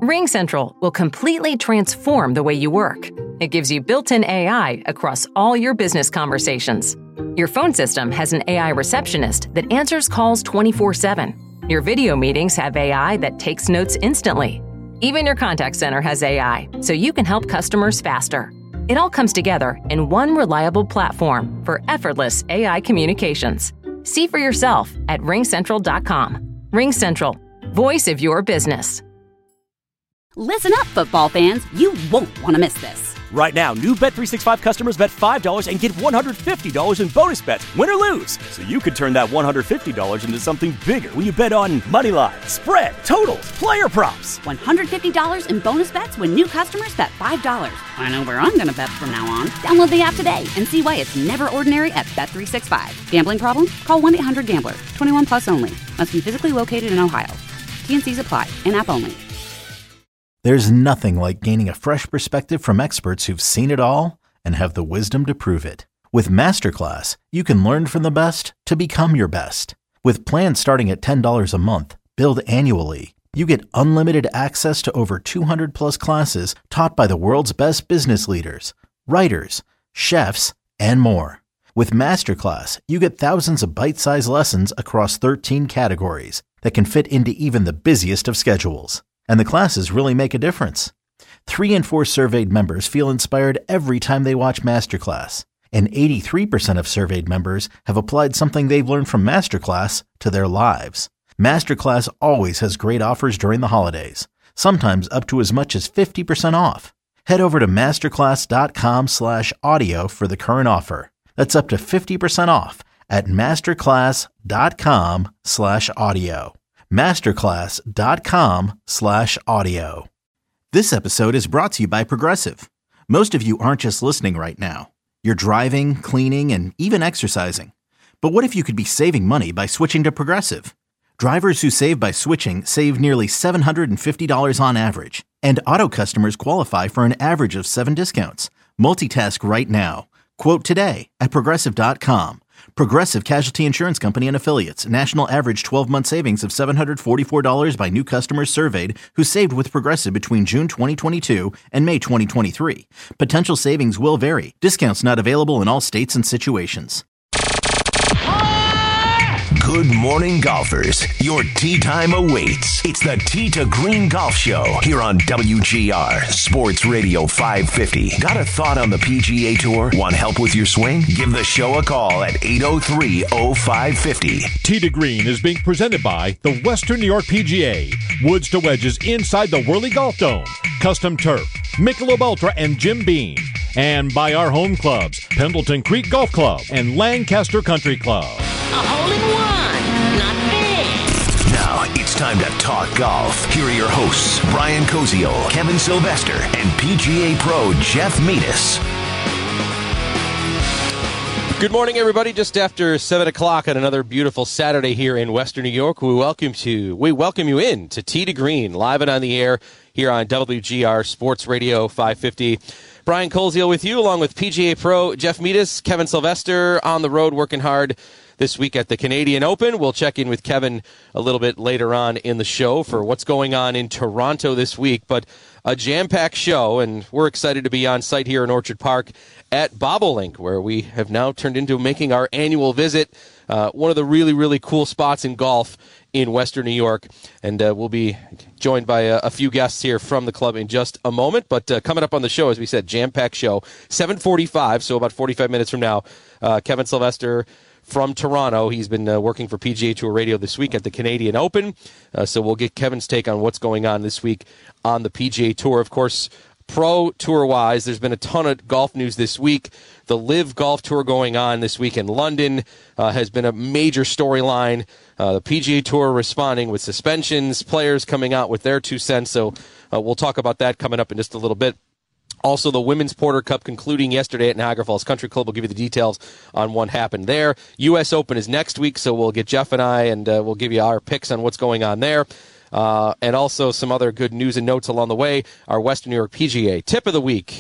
RingCentral will completely transform the way you work. It gives you built-in AI across all your business conversations. Your phone system has an AI receptionist that answers calls 24/7. Your video meetings have AI that takes notes instantly. Even your contact center has AI, so you can help customers faster. It all comes together in one reliable platform for effortless AI communications. See for yourself at ringcentral.com. RingCentral, voice of your business. Listen up, football fans. You won't want to miss this. Right now, new Bet365 customers bet $5 and get $150 in bonus bets, win or lose. So you could turn that $150 into something bigger when you bet on moneyline, spread, totals, player props. $150 in bonus bets when new customers bet $5. I know where I'm going to bet from now on. Download the app today and see why it's never ordinary at Bet365. Gambling problem? Call 1-800-GAMBLER. 21 plus only. Must be physically located in Ohio. T&Cs apply. In-app only. There's nothing like gaining a fresh perspective from experts who've seen it all and have the wisdom to prove it. With Masterclass, you can learn from the best to become your best. With plans starting at $10 a month, billed annually, you get unlimited access to over 200 plus classes taught by the world's best business leaders, writers, chefs, and more. With Masterclass, you get thousands of bite-sized lessons across 13 categories that can fit into even the busiest of schedules. And the classes really make a difference. 3 in 4 surveyed members feel inspired every time they watch Masterclass. And 83% of surveyed members have applied something they've learned from Masterclass to their lives. Masterclass always has great offers during the holidays, sometimes up to as much as 50% off. Head over to masterclass.com/audio for the current offer. That's up to 50% off at masterclass.com/audio. masterclass.com/audio. This episode is brought to you by Progressive. Most of you aren't just listening right now. You're driving, cleaning, and even exercising. But what if you could be saving money by switching to Progressive? Drivers who save by switching save nearly $750 on average. And auto customers qualify for an average of 7 discounts. Multitask right now. Quote today at Progressive.com. Progressive Casualty Insurance Company and Affiliates. National average 12-month savings of $744 by new customers surveyed who saved with Progressive between June 2022 and May 2023. Potential savings will vary. Discounts not available in all states and situations. Good morning, golfers. Your tee time awaits. It's the Tee to Green Golf Show here on WGR Sports Radio 550. Got a thought on the PGA Tour? Want help with your swing? Give the show a call at 803-0550. Tee to Green is being presented by the Western New York PGA, woods to wedges inside the Whirly Golf Dome, Custom Turf, Michelob Ultra, and Jim Beam. And by our home clubs, Pendleton Creek Golf Club and Lancaster Country Club. A hole-in-one, not big. Now it's time to talk golf. Here are your hosts, Brian Koziol, Kevin Sylvester, and PGA Pro Jeff Metis. Good morning, everybody. Just after 7 o'clock on another beautiful Saturday here in Western New York, we welcome you in to Tee to Green, live and on the air here on WGR Sports Radio 550. Brian Koziol with you, along with PGA Pro Jeff Metis, Kevin Sylvester on the road working hard this week at the Canadian Open. We'll check in with Kevin a little bit later on in the show for what's going on in Toronto this week. But a jam-packed show, and we're excited to be on site here in Orchard Park at Bobolink, where we have now turned into making our annual visit. One of the really, really cool spots in golf in Western New York. And we'll be joined by a few guests here from the club in just a moment. But coming up on the show, as we said, jam-packed show, 7:45, so about 45 minutes from now, Kevin Sylvester from Toronto. He's been working for PGA Tour Radio this week at the Canadian Open. So we'll get Kevin's take on what's going on this week on the PGA Tour. Of course, Pro Tour-wise, there's been a ton of golf news this week. The LIV Golf Tour going on this week in London has been a major storyline. The PGA Tour responding with suspensions, players coming out with their 2 cents. So we'll talk about that coming up in just a little bit. Also, the Women's Porter Cup concluding yesterday at Niagara Falls Country Club. We'll give you the details on what happened there. U.S. Open is next week, so we'll get Jeff and I, and we'll give you our picks on what's going on there. And also some other good news and notes along the way. Our Western New York PGA Tip of the Week.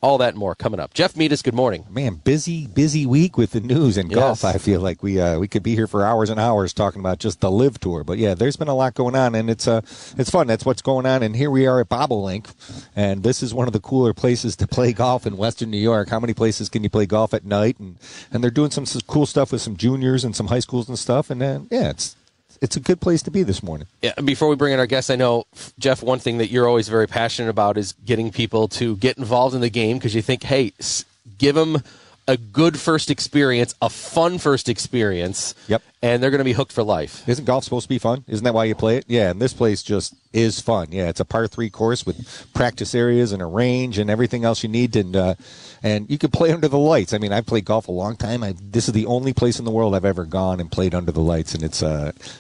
All that and more coming up. Jeff Meadis, good morning. Man, busy week with the news and golf. I feel like we could be here for hours and hours talking about just the Live Tour. But yeah, there's been a lot going on, and it's fun. That's what's going on. And here we are at Bobolink, and this is one of the cooler places to play golf in Western New York. How many places can you play golf at night? And they're doing some cool stuff with some juniors and some high schools and stuff. And it's a good place to be this morning. Yeah, before we bring in our guests, I know, Jeff, one thing that you're always very passionate about is getting people to get involved in the game because you think, hey, give them a good first experience, a fun first experience, and they're going to be hooked for life. Isn't golf supposed to be fun? Isn't that why you play it? Yeah, and this place just is fun. Yeah, it's a par 3 course with practice areas and a range and everything else you need, and you can play under the lights. I mean, I've played golf a long time. This is the only place in the world I've ever gone and played under the lights, and it's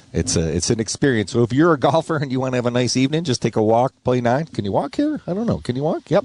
an experience. So if you're a golfer and you want to have a nice evening, just take a walk, play 9. Can you walk here? I don't know. Can you walk? Yep.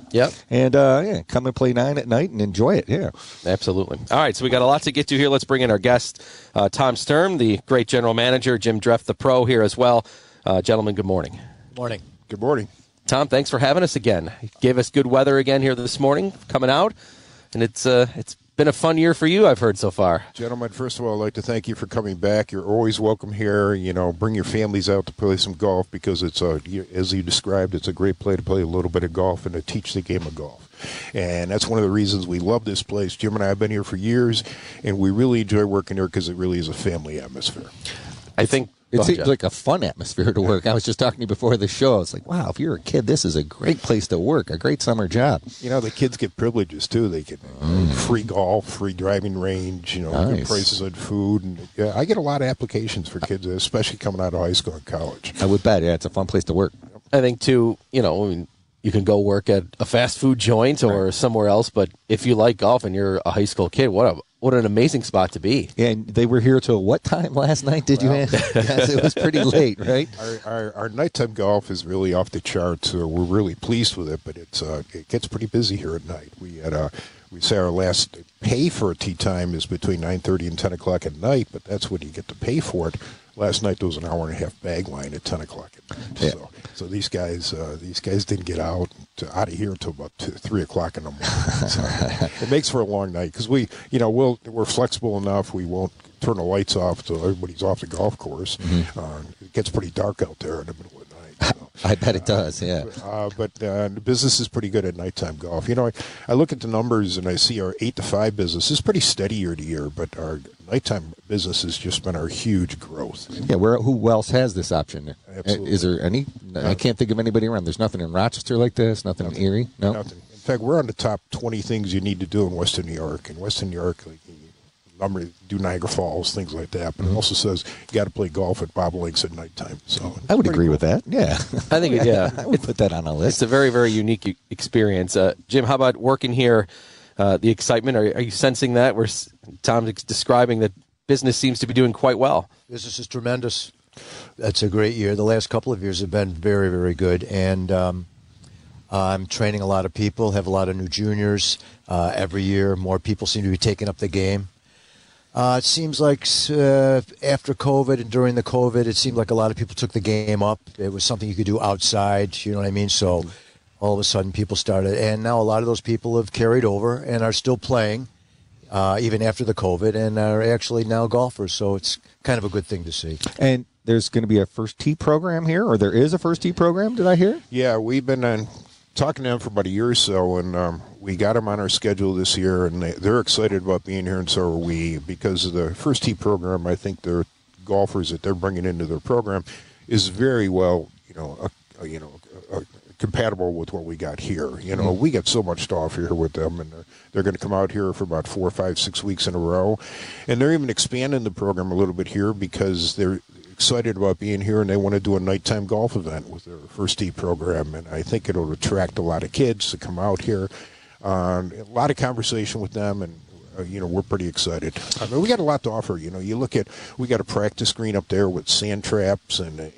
And come and play 9 at night and enjoy it. Yeah, absolutely. All right, so we got a lot to get to here. Let's bring in our guest, Tom Sturm, the great general manager, Jim Dreff, the pro, here as well. Gentlemen, good morning. Morning. Good morning. Tom, thanks for having us again. You gave us good weather again here this morning, coming out, and it's been a fun year for you, I've heard so far. Gentlemen, first of all, I'd like to thank you for coming back. You're always welcome here. You know, bring your families out to play some golf because it's as you described, it's a great place to play a little bit of golf and to teach the game of golf. And that's one of the reasons we love this place. Jim and I have been here for years, and we really enjoy working here because it really is a family atmosphere. I think it seems like a fun atmosphere to work. I was just talking to you before the show. It's like, wow, if you're a kid, this is a great place to work, a great summer job. You know, the kids get privileges, too. They get free golf, free driving range, good prices on food. And I get a lot of applications for kids, especially coming out of high school and college. I would bet, it's a fun place to work. I think, too, you can go work at a fast food joint or somewhere else, but if you like golf and you're a high school kid, what an amazing spot to be. Yeah, and they were here till what time last night, did you ask? Yes, it was pretty late, right? Our nighttime golf is really off the charts. We're really pleased with it, but it gets pretty busy here at night. We say our last pay for a tee time is between 9:30 and 10 o'clock at night, but that's when you get to pay for it. Last night there was an hour and a half bag line at 10 o'clock at night. Yeah. So these guys didn't get out of here until about 3 o'clock in the morning. So it makes for a long night because we're flexible enough. We won't turn the lights off till everybody's off the golf course. Mm-hmm. It gets pretty dark out there in the middle of the night. So. I bet it does, yeah. But the business is pretty good at nighttime golf. I look at the numbers and I see our 8 to 5 business is pretty steady year to year, but our nighttime business has just been our huge growth. Yeah, who else has this option? Absolutely. Is there any? I can't think of anybody around. There's nothing in Rochester like this, nothing in Erie? No? Nothing. In fact, we're on the top 20 things you need to do in Western New York. In Western New York, do Niagara Falls, things like that. But it also says you got to play golf at Bobolinks at nighttime. So I would agree with that. Yeah, I think I would put that on a list. It's a very, very unique experience. Jim, how about working here? The excitement, are you sensing that? Where Tom's describing that business seems to be doing quite well. Business is tremendous. That's a great year. The last couple of years have been very, very good, and I'm training a lot of people. Have a lot of new juniors every year. More people seem to be taking up the game. It seems like after COVID and during the COVID, it seemed like a lot of people took the game up. It was something you could do outside, you know what I mean? So all of a sudden people started, and now a lot of those people have carried over and are still playing, even after the COVID, and are actually now golfers. So it's kind of a good thing to see. And there's going to be a first tee program here, or there is a first tee program, did I hear? Yeah, we've been talking to them for about a year or so, and we got them on our schedule this year, and they're excited about being here, and so are we. Because of the first tee program, I think their golfers that they're bringing into their program is very well, compatible with what we got here. We get so much to offer here with them, and they're going to come out here for about 4, 5, 6 weeks in a row, and they're even expanding the program a little bit here because they're excited about being here, and they want to do a nighttime golf event with their first tee program, and I think it'll attract a lot of kids to come out here. A lot of conversation with them, and we're pretty excited. I mean, we got a lot to offer. You look at, we got a practice green up there with sand traps and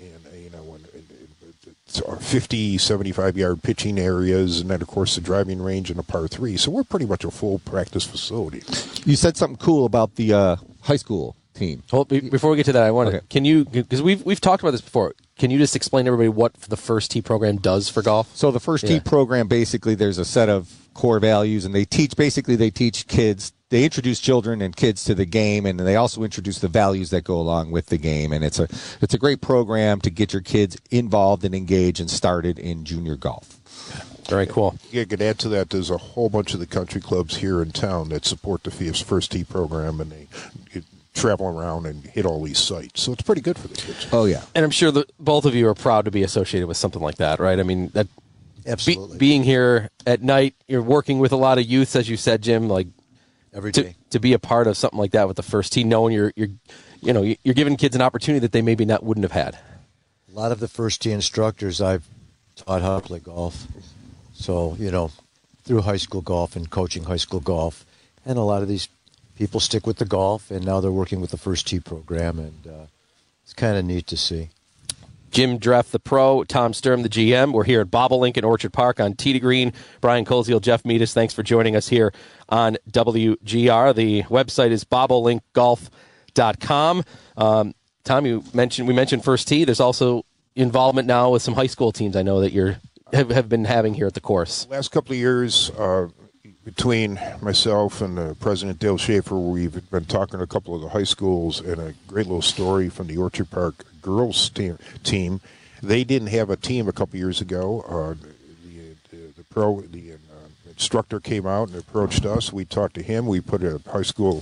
50, 75-yard pitching areas, and then, of course, the driving range and a par 3. So we're pretty much a full practice facility. You said something cool about the high school team. Before we get to that, I want to, can you, because we've talked about this before, can you just explain to everybody what the First Tee program does for golf? So the First Tee program, basically, there's a set of core values, and they teach kids. They introduce children and kids to the game, and they also introduce the values that go along with the game. And it's a great program to get your kids involved and engaged and started in junior golf. Very cool. Yeah, I could add to that. There's a whole bunch of the country clubs here in town that support the First Tee program, and they travel around and hit all these sites. So it's pretty good for the kids. Oh, yeah. And I'm sure that both of you are proud to be associated with something like that, right? I mean, that Absolutely. Being here at night, you're working with a lot of youths, as you said, Jim, like every day. To be a part of something like that with the First Tee, knowing you're giving kids an opportunity that they maybe wouldn't have had. A lot of the First Tee instructors I've taught how to play golf. So, through high school golf and coaching high school golf. And a lot of these people stick with the golf, and now they're working with the First Tee program, and it's kind of neat to see. Jim Dreff, the pro, Tom Sturm, the GM. We're here at Bobolink in Orchard Park on Tee to Green. Brian Koziel, Jeff Meadis, thanks for joining us here on WGR. The website is bobolinkgolf.com. Tom, we mentioned First Tee. There's also involvement now with some high school teams I know that you have been having here at the course. Last couple of years, between myself and President Dale Schaefer, we've been talking to a couple of the high schools, and a great little story from the Orchard Park girls team. They didn't have a team a couple of years ago. The instructor came out and approached us. We talked to him. We put a high school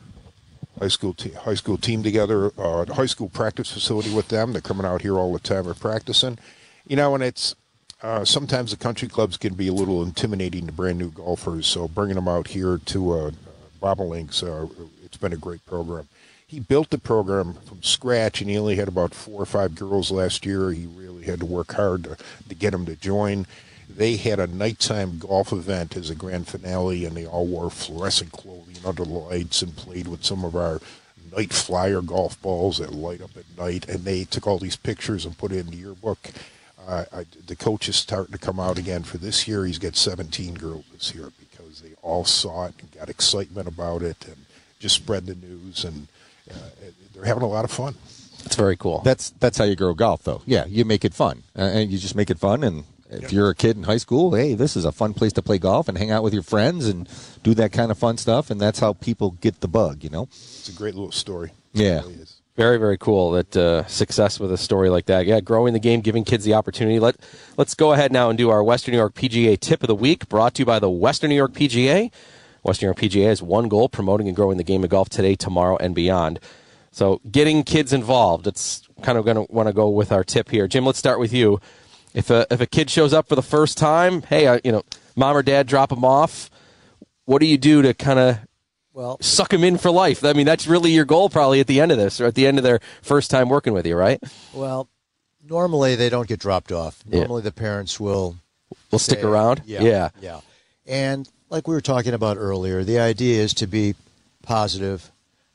team together, a high school practice facility with them. They're coming out here all the time and practicing. And it's sometimes the country clubs can be a little intimidating to brand new golfers. So bringing them out here to Bobolinks, it's been a great program. He built the program from scratch, and he only had about 4 or 5 girls last year. He really had to work hard to get them to join. They had a nighttime golf event as a grand finale, and they all wore fluorescent clothing under the lights and played with some of our night flyer golf balls that light up at night. And they took all these pictures and put it in the yearbook. The coach is starting to come out again for this year. He's got 17 girls this year because they all saw it and got excitement about it and just spread the news, and they're having a lot of fun. That's very cool. That's how you grow golf, though. Yeah, you make it fun, and you just make it fun. And if you're a kid in high school, hey, this is a fun place to play golf and hang out with your friends and do that kind of fun stuff. And that's how people get the bug. It's a great little story. Yeah. It really is. Very, very cool that success with a story like that. Yeah, growing the game, giving kids the opportunity. Let's go ahead now and do our Western New York PGA Tip of the Week, brought to you by the Western New York PGA. Western New York PGA has one goal, promoting and growing the game of golf today, tomorrow, and beyond. So getting kids involved, it's kind of going to want to go with our tip here. Jim, let's start with you. If a kid shows up for the first time, hey, mom or dad drop them off, what do you do to kind of suck them in for life? I mean, that's really your goal probably at the end of this, or at the end of their first time working with you, right? Well, normally they don't get dropped off. Normally the parents will stick around. Yeah. And like we were talking about earlier, the idea is to be positive,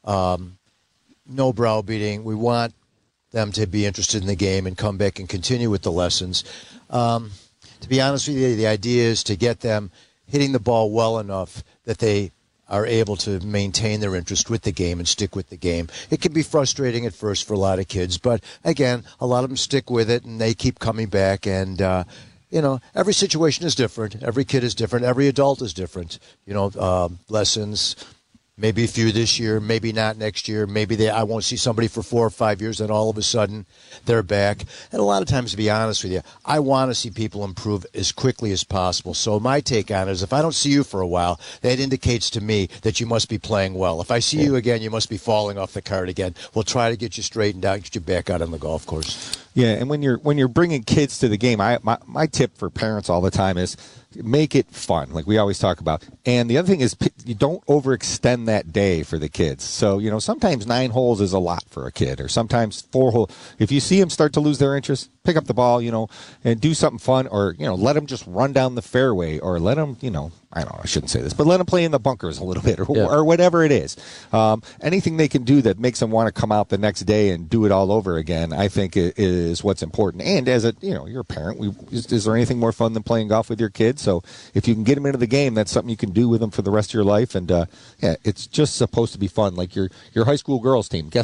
no browbeating. We want them to be interested in the game and come back and continue with the lessons. To be honest with you, the idea is to get them hitting the ball well enough that they are able to maintain their interest with the game and stick with the game. It can be frustrating at first for a lot of kids, but again, a lot of them stick with it and they keep coming back. And every situation is different. Every kid is different. Every adult is different. Lessons, maybe a few this year, maybe not next year. Maybe I won't see somebody for 4 or 5 years, and all of a sudden they're back. And a lot of times, to be honest with you, I want to see people improve as quickly as possible. So my take on it is, if I don't see you for a while, that indicates to me that you must be playing well. If I see you again, you must be falling off the cart again. We'll try to get you straightened out, get you back out on the golf course. Yeah, and when you're bringing kids to the game, my tip for parents all the time is make it fun, like we always talk about. And the other thing is, you don't overextend that day for the kids. So, sometimes 9 holes is a lot for a kid, or sometimes 4 holes. If you see them start to lose their interest, pick up the ball, and do something fun, or, let them just run down the fairway, or let them, I don't know, I shouldn't say this, but let them play in the bunkers a little bit, or whatever it is. Anything they can do that makes them want to come out the next day and do it all over again, I think is what's important. And as you're a parent, is there anything more fun than playing golf with your kids? So if you can get them into the game, that's something you can do with them for the rest of your life. And it's just supposed to be fun. Like your high school girls team, guess what?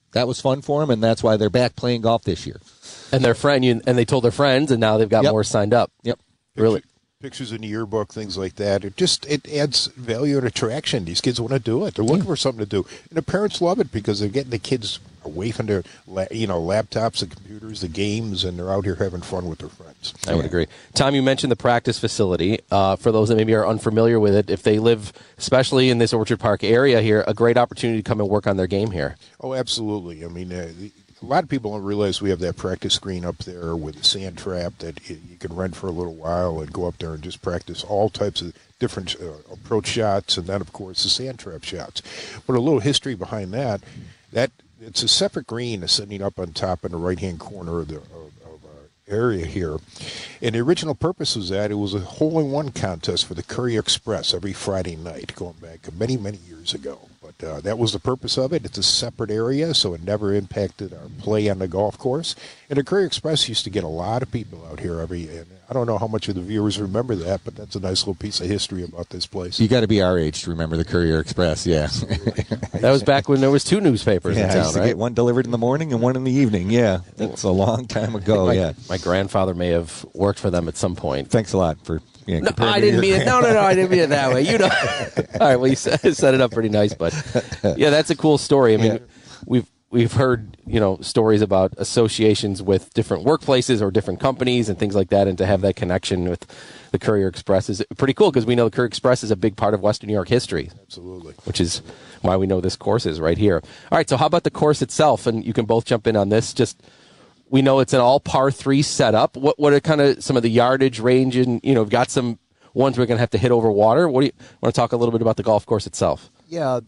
that was fun for them, and that's why they're back playing golf this year. And their friend, and they told their friends, and now they've got more signed up. Yep. Really. Pictures in the yearbook, things like that. It adds value and attraction. These kids want to do it. They're looking for something to do, and the parents love it because they're getting the kids away from their laptops, the computers, the games, and they're out here having fun with their friends. I would agree. Tom, you mentioned the practice facility. For those that maybe are unfamiliar with it, if they live, especially in this Orchard Park area here, a great opportunity to come and work on their game here. Oh, absolutely. I mean, a lot of people don't realize we have that practice screen up there with a sand trap that you can rent for a little while and go up there and just practice all types of different approach shots, and then, of course, the sand trap shots. But a little history behind that it's a separate green sitting up on top in the right-hand corner of the area here. And the original purpose was that it was a hole-in-one contest for the Courier Express every Friday night, going back many, many years ago. But that was the purpose of it. It's a separate area, so it never impacted our play on the golf course. And the Courier Express used to get a lot of people out here and I don't know how much of the viewers remember that, but that's a nice little piece of history about this place. You got to be our age to remember the Courier Express, yeah. That was back when there was 2 newspapers in town, I used to get one delivered in the morning and one in the evening, yeah. That's a long time ago, My grandfather may have worked for them at some point. Thanks a lot for... Yeah, no, I didn't mean it. No, I didn't mean it that way. You know. All right, well, you set it up pretty nice, but yeah, that's a cool story. I mean, we've heard stories about associations with different workplaces or different companies and things like that, and to have that connection with the Courier Express is pretty cool because we know the Courier Express is a big part of Western New York history. Absolutely, which is why we know this course is right here. All right, so how about the course itself? And you can both jump in on this. We know it's an all par 3 setup. What are kind of some of the yardage range? And we've got some ones we're going to have to hit over water. What do you want to talk a little bit about the golf course itself? Yeah,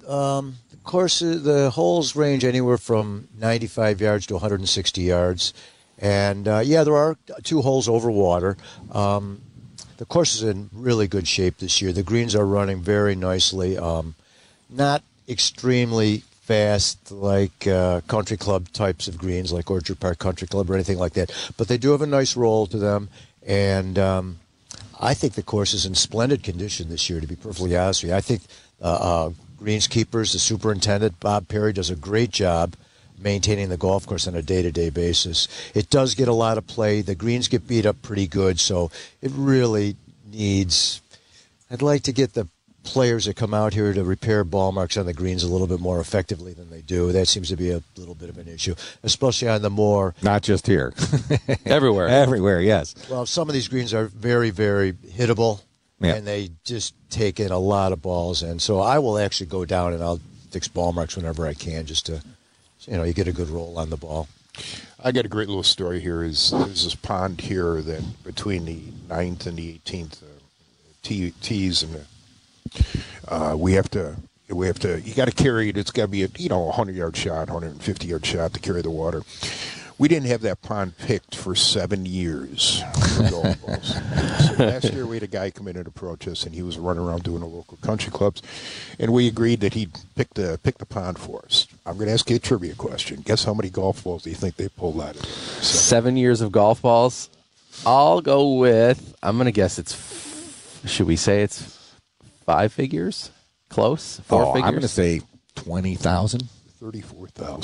the holes range anywhere from 95 yards to 160 yards, and there are 2 holes over water. The course is in really good shape this year. The greens are running very nicely. Not extremely fast like country club types of greens like Orchard Park Country Club or anything like that, but they do have a nice roll to them, and I think the course is in splendid condition this year, to be perfectly honest with you. I think greenskeepers, the superintendent, Bob Perry, does a great job maintaining the golf course on a day-to-day basis. It does get a lot of play. The greens get beat up pretty good, so it really needs... I'd like to get the players that come out here to repair ball marks on the greens a little bit more effectively than they do. That seems to be a little bit of an issue, especially on the more... Not just here. Everywhere. Everywhere, yes. Well, some of these greens are very, very hittable, and they just take in a lot of balls. And so I will actually go down and I'll fix ball marks whenever I can just to, you get a good roll on the ball. I got a great little story here. There's this pond here that between the 9th and the 18th tees and we have to you got to carry it. It's got to be a 100-yard shot, 150-yard shot to carry the water. We didn't have that pond picked for 7 years for golf balls. So last year we had a guy come in and approach us, and he was running around doing the local country clubs, and we agreed that he'd pick the pond for us. I'm going to ask you a trivia question. Guess how many golf balls do you think they pulled out of it? 7 years of golf balls. I'll go with, I'm going to guess should we say it's 5 figures? Close? 4 figures? I'm going to say 20,000. 34,000.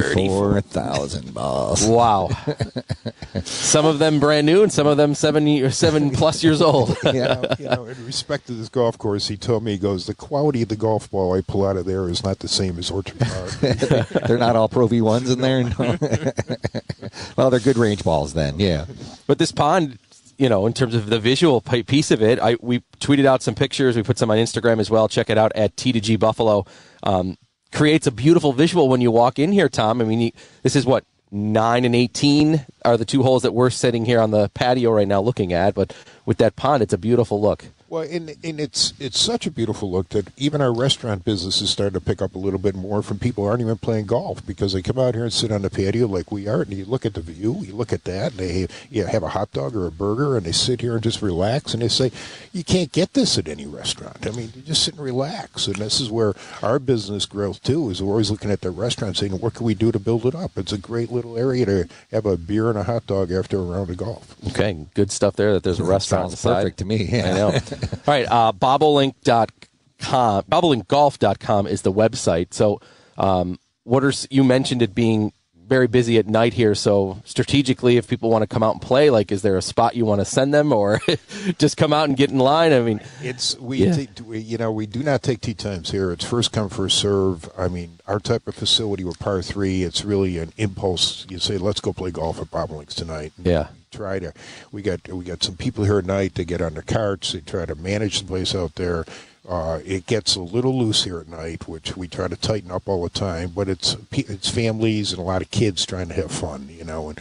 34,000 balls. Wow. Some of them brand new, and some of them 7+ years old. In respect to this golf course, he told me, he goes, the quality of the golf ball I pull out of there is not the same as Orchard Park. They're not all Pro V1s in there? No. Well, they're good range balls then, yeah. But this pond, in terms of the visual piece of it, we tweeted out some pictures. We put some on Instagram as well. Check it out at T2G Buffalo. Creates a beautiful visual when you walk in here, Tom. I mean, this is 9 and 18 are the 2 holes that we're sitting here on the patio right now looking at. But with that pond, it's a beautiful look. Well, and it's such a beautiful look that even our restaurant business is starting to pick up a little bit more from people who aren't even playing golf, because they come out here and sit on the patio like we are, and you look at the view, you look at that, and they have a hot dog or a burger, and they sit here and just relax, and they say, you can't get this at any restaurant. I mean, you just sit and relax, and this is where our business growth, too, is we're always looking at the restaurant saying, what can we do to build it up? It's a great little area to have a beer and a hot dog after a round of golf. Okay, good stuff there that there's a restaurant on the side. Perfect to me, yeah. I know. All right, bobolink.com, bobolinkgolf.com is the website. So you mentioned it being very busy at night here, so strategically, if people want to come out and play, like, is there a spot you want to send them, or just come out and get in line? I mean, we do not take tee times here. It's first come, first serve. I mean, our type of facility with par 3, it's really an impulse. You say, let's go play golf at Bobolinks tonight. Yeah. We got some people here at night. They get on their carts. They try to manage the place out there. It gets a little loose here at night, which we try to tighten up all the time. But it's families and a lot of kids trying to have fun, And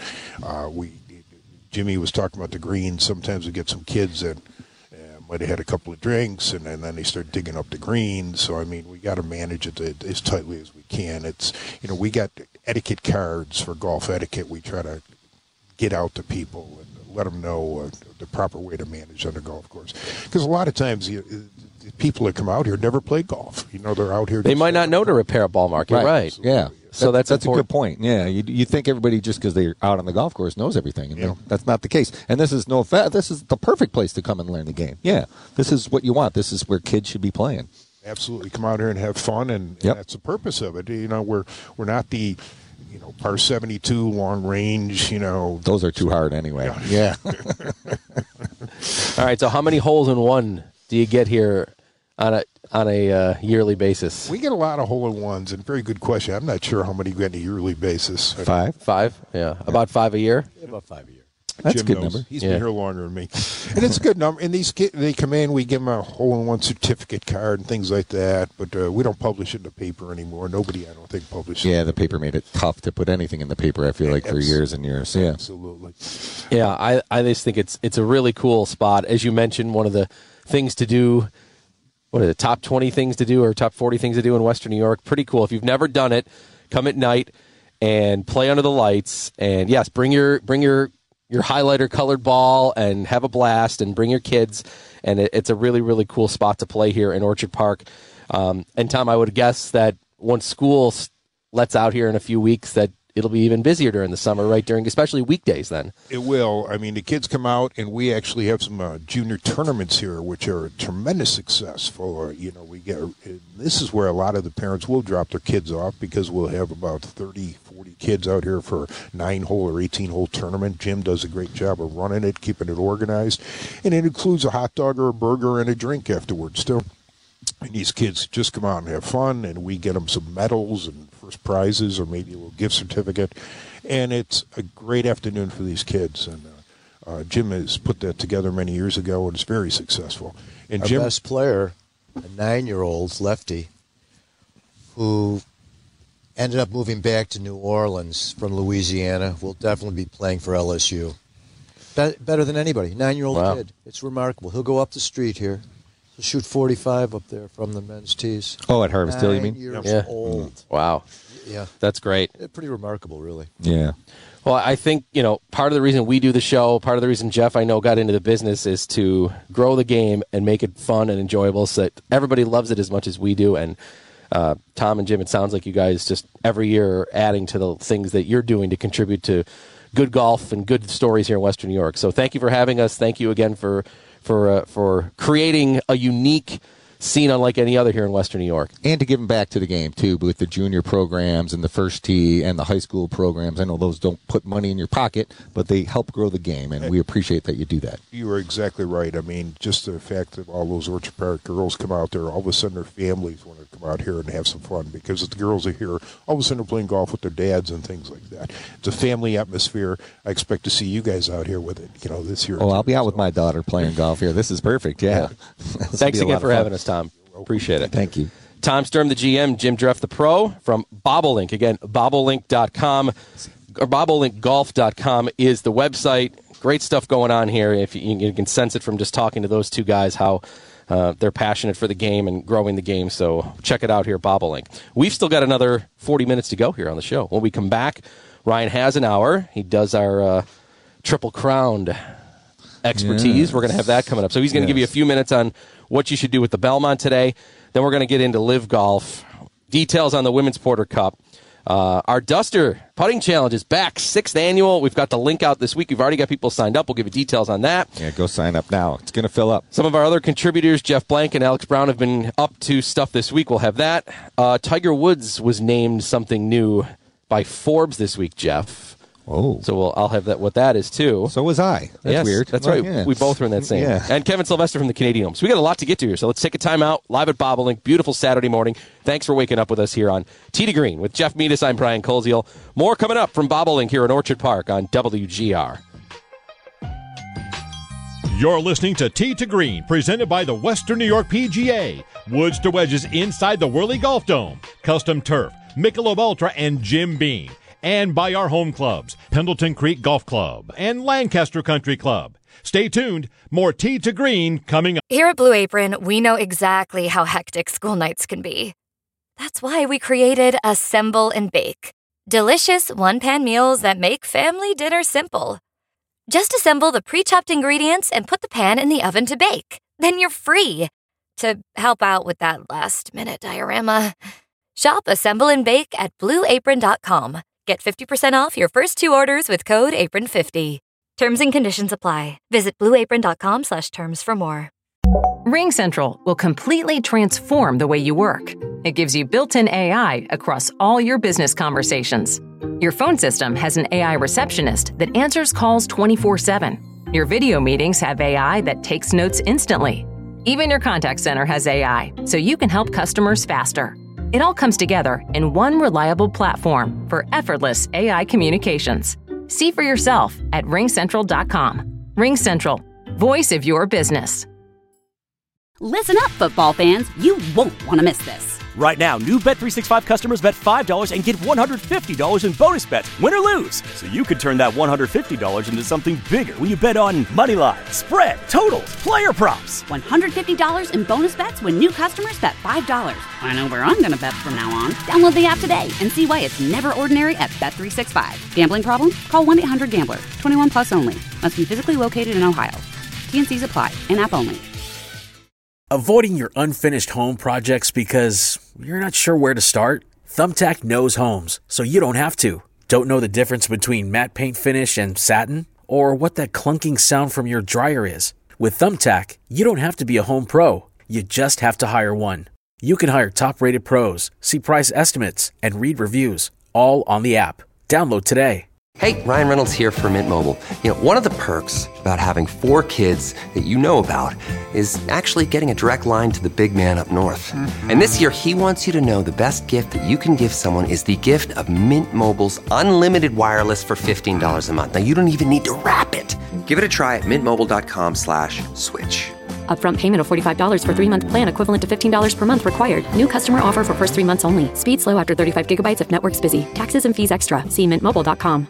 Jimmy was talking about the greens. Sometimes we get some kids that might have had a couple of drinks, and then they start digging up the greens. So I mean, we got to manage it as tightly as we can. It's we got etiquette cards for golf etiquette. We try to get out to people and let them know the proper way to manage on the golf course. Because a lot of times people that come out here never play golf. They're out here. They might not know to repair a ball marker, right? Yeah. So that's a good point. Yeah, you think everybody just because they're out on the golf course knows everything, and that's not the case. And this is this is the perfect place to come and learn the game. Yeah, this is what you want. This is where kids should be playing. Absolutely, come out here and have fun, and that's the purpose of it. We're not the par 72 long range. Those are too hard anyway. Yeah. All right. So how many holes in one do you get here on a yearly basis? We get a lot of hole-in-ones, and very good question. I'm not sure how many you get on a yearly basis. 5? Yeah. About 5 a year? Yeah, about 5 a year. That's Jim a good knows. number. He's been here longer than me. And it's a good number. And these kids, they come in, we give them a hole-in-one certificate card and things like that, but we don't publish it in the paper anymore. Nobody, I don't think, publishes it. Yeah, the paper made it tough to put anything in the paper, I feel like, for years and years. Yeah. Absolutely. Yeah, I just think it's a really cool spot. As you mentioned, one of the things to do, what are the top 20 things to do or top 40 things to do in Western New York? Pretty cool. If you've never done it, come at night and play under the lights. And yes, bring your highlighter colored ball and have a blast, and bring your kids. And it's a really, really cool spot to play here in Orchard Park. And Tom, I would guess that once school lets out here in a few weeks, that it'll be even busier during the summer, right? Especially weekdays then. It will. I mean, the kids come out, and we actually have some junior tournaments here, which are a tremendous success for, this is where a lot of the parents will drop their kids off, because we'll have about 30, 40 kids out here for 9-hole or 18-hole tournament. Jim does a great job of running it, keeping it organized. And it includes a hot dog or a burger and a drink afterwards, too. And these kids just come out and have fun, and we get them some medals and first prizes or maybe a little gift certificate. And it's a great afternoon for these kids. And Jim has put that together many years ago, and it's very successful. And Our Jim, best player, a 9-year-old lefty, who ended up moving back to New Orleans from Louisiana, will definitely be playing for LSU. Better than anybody. 9-year-old kid. It's remarkable. He'll go up the street here. He'll shoot 45 up there from the men's tees. Oh, at Harvest Hill, you mean? 9 years old. Wow. Yeah. That's great. Pretty remarkable, really. Yeah. Well, I think, part of the reason we do the show, part of the reason Jeff, I know, got into the business is to grow the game and make it fun and enjoyable so that everybody loves it as much as we do. And Tom and Jim, it sounds like you guys just every year are adding to the things that you're doing to contribute to good golf and good stories here in Western New York. So thank you for having us. Thank you again for creating a unique scene unlike any other here in Western New York. And to give them back to the game, too, with the junior programs and the first tee and the high school programs. I know those don't put money in your pocket, but they help grow the game, and we appreciate that you do that. You are exactly right. I mean, just the fact that all those Orchard Park girls come out there, all of a sudden their families want to come out here and have some fun, because if the girls are here, all of a sudden they're playing golf with their dads and things like that. It's a family atmosphere. I expect to see you guys out here with it, this year. Oh, I'll be out with my daughter playing golf here. This is perfect, yeah. Thanks again for having us, Tom. Appreciate it. Thank you. Tom Sturm, the GM, Jim Dreff, the pro, from Bobolink. Again, bobolink.com or bobolinkgolf.com is the website. Great stuff going on here. If you can sense it from just talking to those two guys, how they're passionate for the game and growing the game. So check it out here, Bobolink. We've still got another 40 minutes to go here on the show. When we come back, Ryan has an hour. He does our Triple Crowned expertise. Yes. We're going to have that coming up. So he's going to give you a few minutes on what you should do with the Belmont today. Then we're going to get into Live Golf, details on the Women's Porter Cup, Our Duster Putting Challenge is back, 6th annual. We've got the link out this week. We've already got people signed up. We'll give you details on that. Yeah, go sign up now. It's going to fill up. Some of our other contributors, Jeff Blank and Alex Brown, have been up to stuff this week. We'll have that. Tiger Woods was named something new by Forbes this week, Jeff. Oh. So I'll have that. What that is, too. So was I. That's weird. That's right. Yeah. We both were in that same. Yeah. And Kevin Sylvester from the Canadian Home. So we got a lot to get to here. So let's take a time out. Live at Bobolink. Beautiful Saturday morning. Thanks for waking up with us here on Tee to Green. With Jeff Meadis, I'm Brian Koziel. More coming up from Bobolink here in Orchard Park on WGR. You're listening to Tee to Green, presented by the Western New York PGA. Woods to wedges inside the Whirly Golf Dome. Custom turf, Michelob Ultra, and Jim Beam. And by our home clubs, Pendleton Creek Golf Club and Lancaster Country Club. Stay tuned. More Tee to Green coming up. Here at Blue Apron, we know exactly how hectic school nights can be. That's why we created Assemble and Bake. Delicious one-pan meals that make family dinner simple. Just assemble the pre-chopped ingredients and put the pan in the oven to bake. Then you're free to help out with that last-minute diorama. Shop Assemble and Bake at BlueApron.com. Get 50% off your first 2 orders with code APRON50. Terms and conditions apply. Visit BlueApron.com/terms for more. RingCentral will completely transform the way you work. It gives you built-in AI across all your business conversations. Your phone system has an AI receptionist that answers calls 24/7. Your video meetings have AI that takes notes instantly. Even your contact center has AI, so you can help customers faster. It all comes together in one reliable platform for effortless AI communications. See for yourself at ringcentral.com. RingCentral, voice of your business. Listen up, football fans. You won't want to miss this. Right now, new Bet365 customers bet $5 and get $150 in bonus bets, win or lose. So you could turn that $150 into something bigger when you bet on money line, spread, totals, player props. $150 in bonus bets when new customers bet $5. I know where I'm going to bet from now on. Download the app today and see why it's never ordinary at Bet365. Gambling problem? Call 1-800-GAMBLER. 21 plus only. Must be physically located in Ohio. T&Cs apply. In-app only. Avoiding your unfinished home projects because you're not sure where to start? Thumbtack knows homes, so you don't have to. Don't know the difference between matte paint finish and satin? Or what that clunking sound from your dryer is? With Thumbtack, you don't have to be a home pro. You just have to hire one. You can hire top-rated pros, see price estimates, and read reviews, all on the app. Download today. Hey, Ryan Reynolds here for Mint Mobile. You know, one of the perks about having 4 kids that you know about is actually getting a direct line to the big man up north. And this year, he wants you to know the best gift that you can give someone is the gift of Mint Mobile's unlimited wireless for $15 a month. Now, you don't even need to wrap it. Give it a try at mintmobile.com/switch. Upfront payment of $45 for 3-month plan equivalent to $15 per month required. New customer offer for first 3 months only. Speed slow after 35 gigabytes if network's busy. Taxes and fees extra. See mintmobile.com.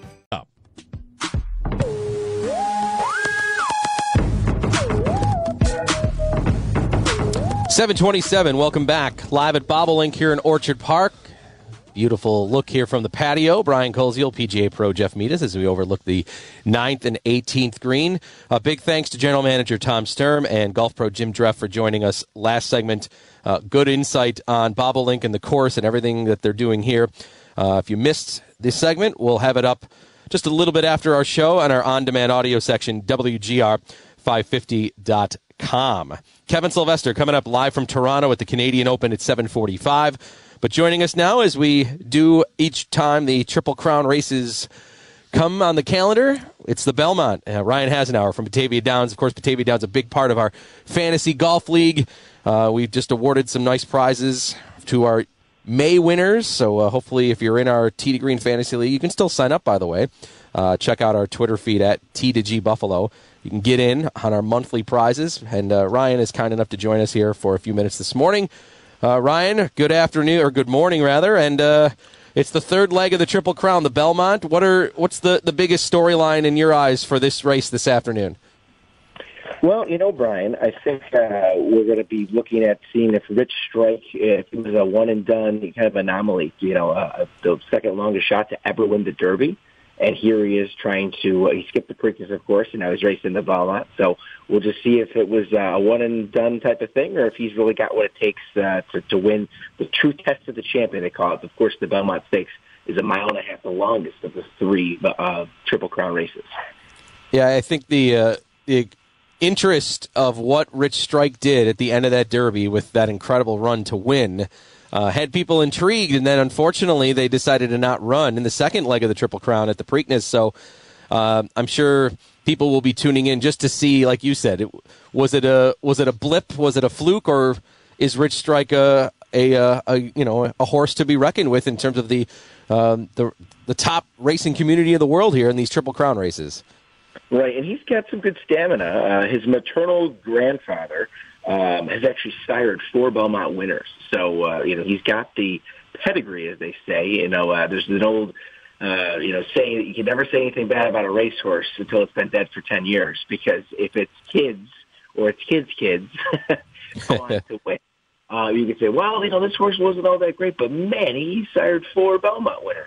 7:27. Welcome back. Live at Bobolink here in Orchard Park. Beautiful look here from the patio. Brian Koziel, PGA Pro Jeff Meadis, as we overlook the 9th and 18th green. A big thanks to General Manager Tom Sturm and Golf Pro Jim Dreff for joining us last segment. Good insight on Bobolink and the course and everything that they're doing here. If you missed this segment, we'll have it up just a little bit after our show on our on-demand audio section, WGR550.com. Kevin Sylvester coming up live from Toronto at the Canadian Open at 7:45. But joining us now as we do each time the Triple Crown races come on the calendar, it's the Belmont. Ryan Hasenauer from Batavia Downs. Of course, Batavia Downs is a big part of our fantasy golf league. We've just awarded some nice prizes to our May winners. So hopefully if you're in our Tee to Green Fantasy League, you can still sign up, by the way. Check out our Twitter feed at T2G Buffalo. You can get in on our monthly prizes, and Ryan is kind enough to join us here for a few minutes this morning. Ryan, good afternoon, or good morning, rather, and it's the third leg of the Triple Crown, the Belmont. What's the biggest storyline in your eyes for this race this afternoon? Well, Brian, I think we're going to be looking at seeing if Rich Strike, if he was a one-and-done kind of anomaly, the second longest shot to ever win the Derby. And here he is trying to, he skipped the Preakness, of course, and now he's racing the Belmont. So we'll just see if it was a one-and-done type of thing or if he's really got what it takes to win the true test of the champion, they call it. Of course, the Belmont Stakes is 1.5 miles the longest of the 3 Triple Crown races. Yeah, I think the interest of what Rich Strike did at the end of that Derby with that incredible run to win had people intrigued, and then unfortunately they decided to not run in the second leg of the Triple Crown at the Preakness. So I'm sure people will be tuning in just to see, like you said, was it a blip, was it a fluke, or is Rich Strike a horse to be reckoned with in terms of the top racing community of the world here in these Triple Crown races? Right, and he's got some good stamina. His maternal grandfather has actually sired 4 Belmont winners. So, he's got the pedigree, as they say. There's an old, saying that you can never say anything bad about a racehorse until it's been dead for 10 years, because if it's kids or it's kids go on to win, you can say, well, this horse wasn't all that great, but man, he sired 4 Belmont winners.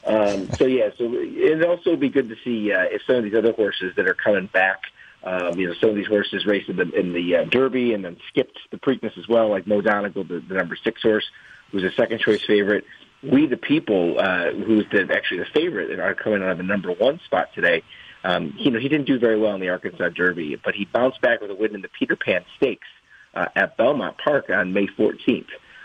So it'd also be good to see if some of these other horses that are coming back, some of these horses raced in the Derby and then skipped the Preakness as well, like Mo Donegal, the number 6 horse, who's a second choice favorite. We the People, who's actually the favorite, and are coming out of the number 1 spot today. He didn't do very well in the Arkansas Derby, but he bounced back with a win in the Peter Pan Stakes at Belmont Park on May 14th.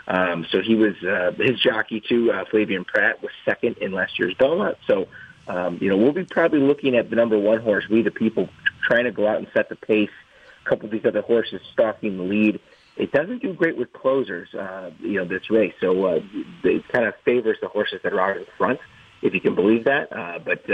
So he was his jockey too. Flavian Pratt was second in last year's Belmont. So we'll be probably looking at the number 1 horse, We the People, trying to go out and set the pace. A couple of these other horses stalking the lead. It doesn't do great with closers, this race. So it kind of favors the horses that are out in front, if you can believe that. But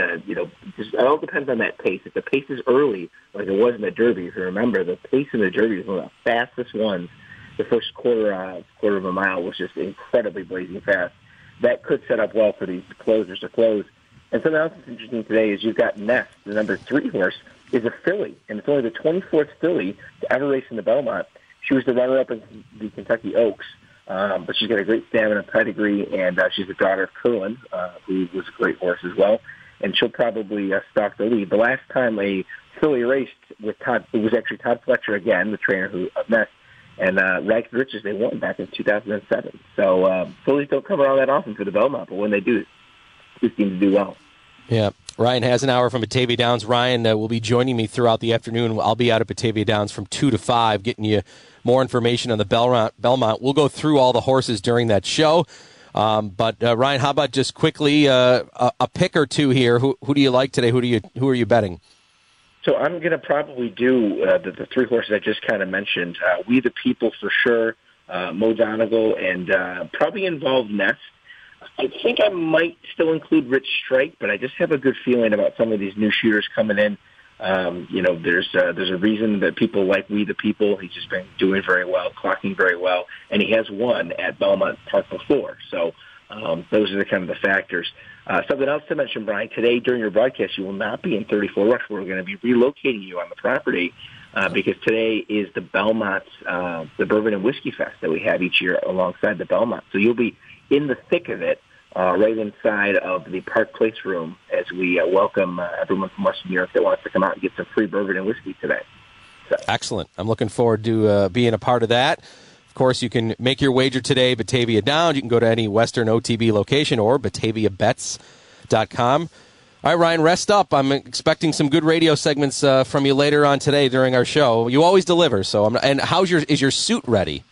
it all depends on that pace. If the pace is early, like it was in the Derby, if you remember, the pace in the Derby was one of the fastest ones. The first quarter of a mile was just incredibly blazing fast. That could set up well for these closers to close. And something else that's interesting today is you've got Nest, the number 3 horse, is a filly, and it's only the 24th filly to ever race in the Belmont. She was the runner-up in the Kentucky Oaks, but she's got a great stamina pedigree, and she's the daughter of Curlin, who was a great horse as well, and she'll probably stalk the lead. The last time a filly raced with Todd, it was actually Todd Fletcher again, the trainer of Nest, and Rags to Riches, they won back in 2007. So fillies don't come around that often for the Belmont, but when they do, they seem to do well. Yeah. Ryan Hasenauer from Batavia Downs. Ryan will be joining me throughout the afternoon. I'll be out at Batavia Downs from 2 to 5, getting you more information on the Belmont. We'll go through all the horses during that show. But Ryan, how about just quickly a pick or two here? Who do you like today? Who are you betting? So I'm going to probably do the 3 horses I just kind of mentioned. We the People for sure, Mo Donegal, and probably involve Nest. I think I might still include Rich Strike, but I just have a good feeling about some of these new shooters coming in. There's a reason that people like We the People. He's just been doing very well, clocking very well, and he has won at Belmont Park before. So those are the kind of the factors. Something else to mention, Brian, today during your broadcast, you will not be in 34 Rush. We're going to be relocating you on the property because today is the Belmont, the Bourbon and Whiskey Fest that we have each year alongside the Belmont. So you'll be in the thick of it, right inside of the Park Place room as we welcome everyone from Western New York that wants to come out and get some free bourbon and whiskey today. So. Excellent. I'm looking forward to being a part of that. Of course, you can make your wager today, Batavia Downs. You can go to any Western OTB location or BataviaBets.com. All right, Ryan, rest up. I'm expecting some good radio segments from you later on today during our show. You always deliver. So, and is your suit ready?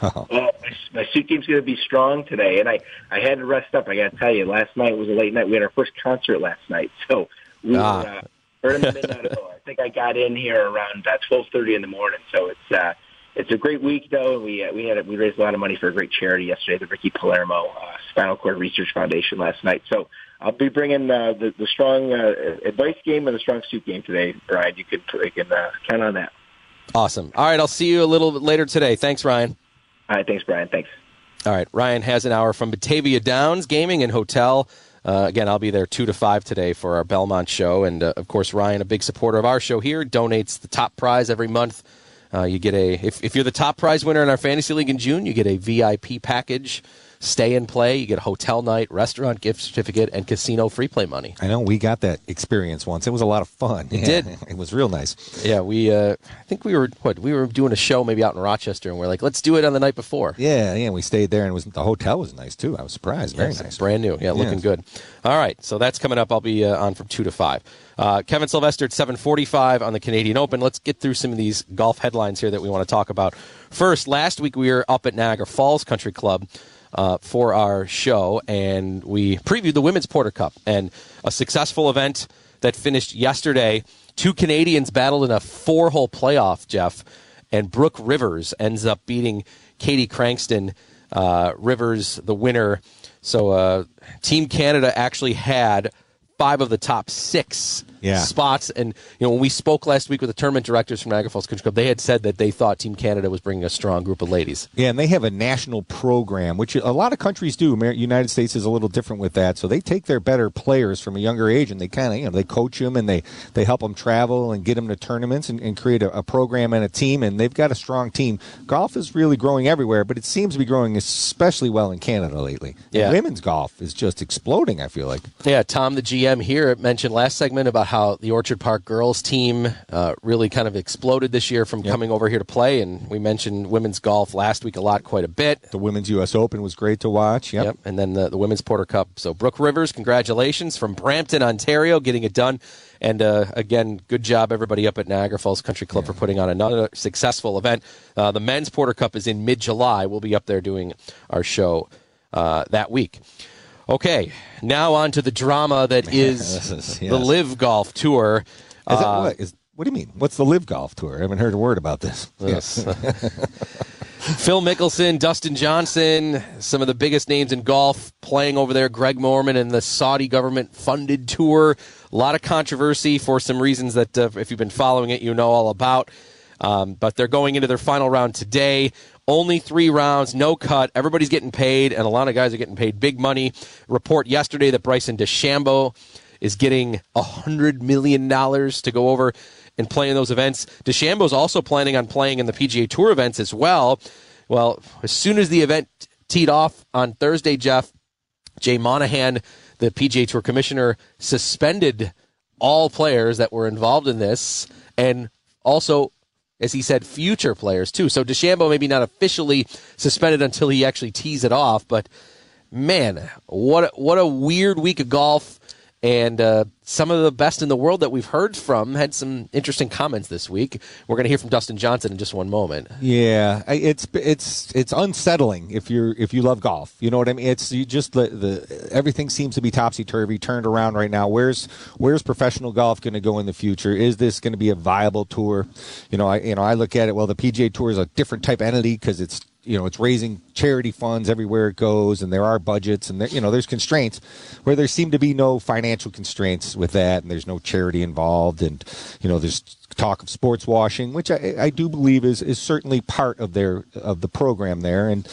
My suit game's going to be strong today, and I had to rest up. I got to tell you, last night was a late night. We had our first concert last night, so we were in the midnight hour. I think I got in here around 12:30 in the morning. So it's a great week, though. And we raised a lot of money for a great charity yesterday, the Ricky Palermo Spinal Cord Research Foundation last night. So I'll be bringing the strong advice game and the strong suit game today, Brian. You can count on that. Awesome. All right, I'll see you a little bit later today. Thanks, Ryan. All right, thanks, Brian. Thanks. All right, Ryan Hasenauer from Batavia Downs Gaming and Hotel. Again, I'll be there 2 to 5 today for our Belmont show. And, of course, Ryan, a big supporter of our show here, donates the top prize every month. You get if you're the top prize winner in our Fantasy League in June, you get a VIP package stay and play. You get a hotel night, restaurant gift certificate, and casino free play money. I know we got that experience once. It was a lot of fun. It did. It was real nice. Yeah, I think we were doing a show maybe out in Rochester, and we're like, let's do it on the night before. Yeah, we stayed there, and the hotel was nice too. I was surprised. Very nice. Brand new. Yeah, looking good. All right, so that's coming up. I'll be on from 2 to 5. Kevin Sylvester at 7:45 on the Canadian Open. Let's get through some of these golf headlines here that we want to talk about. First, last week we were up at Niagara Falls Country Club for our show, and we previewed the Women's Porter Cup, and a successful event that finished yesterday. 2 Canadians battled in a 4-hole playoff, Jeff, and Brooke Rivers ends up beating Katie Crankston. Rivers, the winner. So Team Canada actually had 5 of the top 6 spots. And, when we spoke last week with the tournament directors from Niagara Falls Country Club, they had said that they thought Team Canada was bringing a strong group of ladies. Yeah, and they have a national program, which a lot of countries do. United States is a little different with that. So they take their better players from a younger age, and they kind of, they coach them, and they help them travel and get them to tournaments and create a program and a team. And they've got a strong team. Golf is really growing everywhere, but it seems to be growing especially well in Canada lately. Yeah. Women's golf is just exploding, I feel like. Yeah, Tom, the GM here, mentioned last segment about how the Orchard Park girls team really kind of exploded this year from coming over here to play, and we mentioned women's golf last week quite a bit. The Women's U.S. Open was great to watch. Yep. And then the Women's Porter Cup. So Brooke Rivers, congratulations from Brampton, Ontario, getting it done. And again, good job everybody up at Niagara Falls Country Club for putting on another successful event. The Men's Porter Cup is in mid-July. We'll be up there doing our show that week. Okay, now on to the drama that is the Live Golf Tour. What do you mean? What's the Live Golf Tour? I haven't heard a word about this. Yes. Phil Mickelson, Dustin Johnson, some of the biggest names in golf playing over there. Greg Norman and the Saudi government-funded tour. A lot of controversy for some reasons that if you've been following it, you know all about. But they're going into their final round today. Only 3 rounds, no cut. Everybody's getting paid, and a lot of guys are getting paid big money. Report yesterday that Bryson DeChambeau is getting $100 million to go over and play in those events. DeChambeau's also planning on playing in the PGA Tour events as well. Well, as soon as the event teed off on Thursday, Jeff, Jay Monahan, the PGA Tour commissioner, suspended all players that were involved in this, and also, as he said, future players too. So DeChambeau maybe not officially suspended until he actually tees it off, but man, what a weird week of golf. And some of the best in the world that we've heard from had some interesting comments this week. We're going to hear from Dustin Johnson in just one moment. Yeah, it's unsettling if you love golf. You know what I mean? It's just the everything seems to be topsy-turvy, turned around right now. Where's professional golf going to go in the future? Is this going to be a viable tour? I look at it. Well, the PGA Tour is a different type entity because it's raising charity funds everywhere it goes, and there are budgets, and there's constraints where there seem to be no financial constraints with that, and there's no charity involved, and there's talk of sports washing, which I do believe is certainly part of the program there. And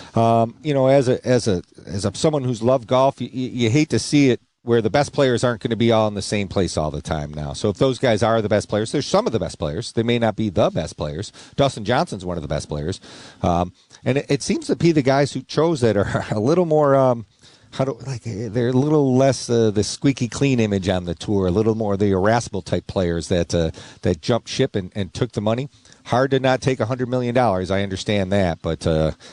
as someone who's loved golf, you hate to see it where the best players aren't going to be all in the same place all the time now. So if those guys are the best players, there's some of the best players. They may not be the best players. Dustin Johnson's one of the best players. And it seems to be the guys who chose that are a little more, they're a little less the squeaky clean image on the tour, a little more the irascible type players that jumped ship and took the money. Hard to not take $100 million. I understand that, but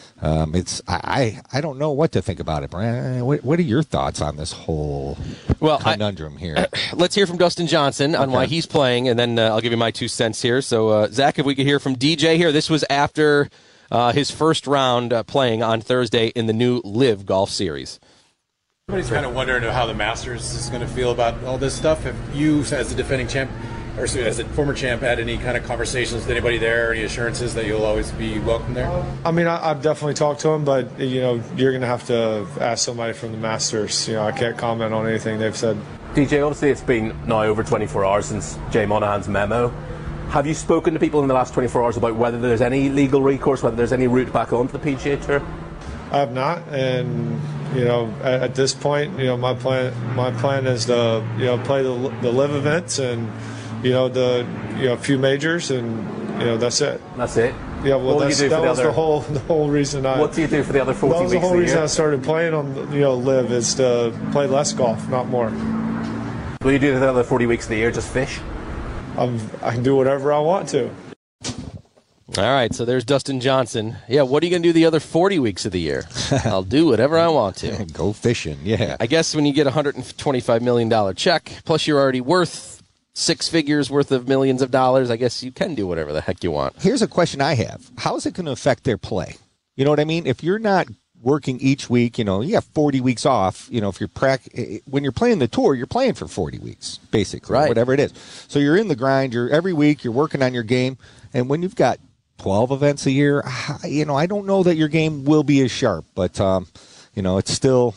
I don't know what to think about it, Brian. What are your thoughts on this whole conundrum here? Let's hear from Dustin Johnson on why he's playing, and then I'll give you my 2 cents here. So, Zach, if we could hear from DJ here. This was after his first round playing on Thursday in the new Live Golf Series. Everybody's kind of wondering how the Masters is going to feel about all this stuff. Have you, as the defending champ, or as a former champ, had any kind of conversations with anybody there, any assurances that you'll always be welcome there? I mean, I've definitely talked to him, but, you're going to have to ask somebody from the Masters. I can't comment on anything they've said. DJ, obviously it's been now over 24 hours since Jay Monahan's memo. Have you spoken to people in the last 24 hours about whether there's any legal recourse, whether there's any route back onto the PGA Tour? I have not, and at this point, my plan is to play the live events and a few majors, and That's it. That's it. Yeah, well, what do you do for the whole reason What do you do for the other 40 weeks of the year? That was the whole reason I started playing on Live, is to play less golf, not more. What do you do for the other 40 weeks of the year? Just fish? I can do whatever I want to. All right, so there's Dustin Johnson. Yeah, what are you going to do the other 40 weeks of the year? I'll do whatever I want to. Go fishing, yeah. I guess when you get a $125 million check, plus you're already worth 6 figures worth of millions of dollars, I guess you can do whatever the heck you want. Here's a question I have. How is it going to affect their play? You know what I mean? If you're not working each week, you have 40 weeks off. If you're when you're playing the tour, you're playing for 40 weeks, basically, right? Whatever it is. So you're in the grind. Every week you're working on your game, and when you've got 12 events a year, I don't know that your game will be as sharp, but it's still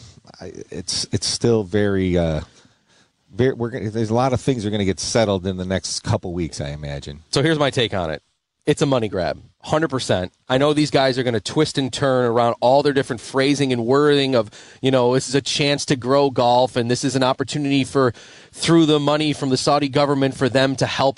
very. There's a lot of things are going to get settled in the next couple weeks, I imagine. So here's my take on it. It's a money grab, 100%. I know these guys are going to twist and turn around all their different phrasing and wording of, this is a chance to grow golf, and this is an opportunity through the money from the Saudi government for them to help.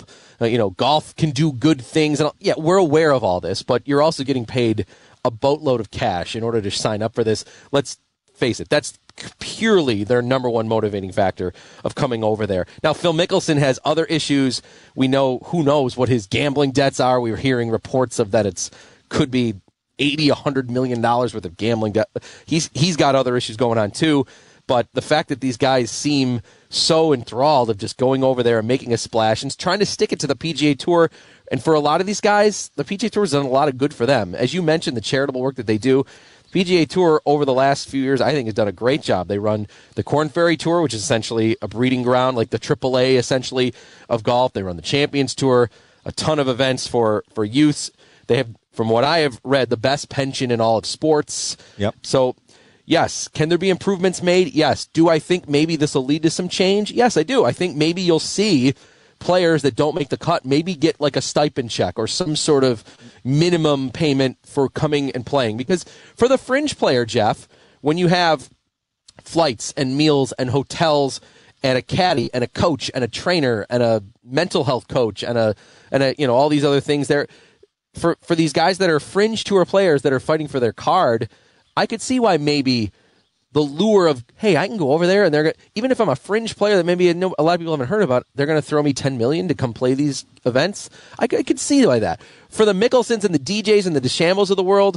Golf can do good things. And yeah, we're aware of all this, but you're also getting paid a boatload of cash in order to sign up for this. Let's face it, that's purely their number one motivating factor of coming over there. Now, Phil Mickelson has other issues. We know, who knows what his gambling debts are. We were hearing reports of that could be $80-100 million worth of gambling debt. He's got other issues going on too. But the fact that these guys seem so enthralled of just going over there and making a splash and trying to stick it to the PGA Tour, and for a lot of these guys, the PGA Tour has done a lot of good for them. As you mentioned, the charitable work that they do, the PGA Tour over the last few years, I think, has done a great job. They run the Korn Ferry Tour, which is essentially a breeding ground, like the AAA, essentially, of golf. They run the Champions Tour, a ton of events for youths. They have, from what I have read, the best pension in all of sports. Yep. So, yes. Can there be improvements made? Yes. Do I think maybe this will lead to some change? Yes, I do. I think maybe you'll see players that don't make the cut maybe get like a stipend check or some sort of minimum payment for coming and playing. Because for the fringe player, Jeff, when you have flights and meals and hotels and a caddy and a coach and a trainer and a mental health coach and a all these other things there, for these guys that are fringe tour players that are fighting for their card, I could see why maybe the lure of, hey, I can go over there and they're gonna, even if I'm a fringe player that maybe a lot of people haven't heard about, they're going to throw me $10 million to come play these events. I could see why that. For the Mickelsons and the DJs and the DeChambeaus of the world,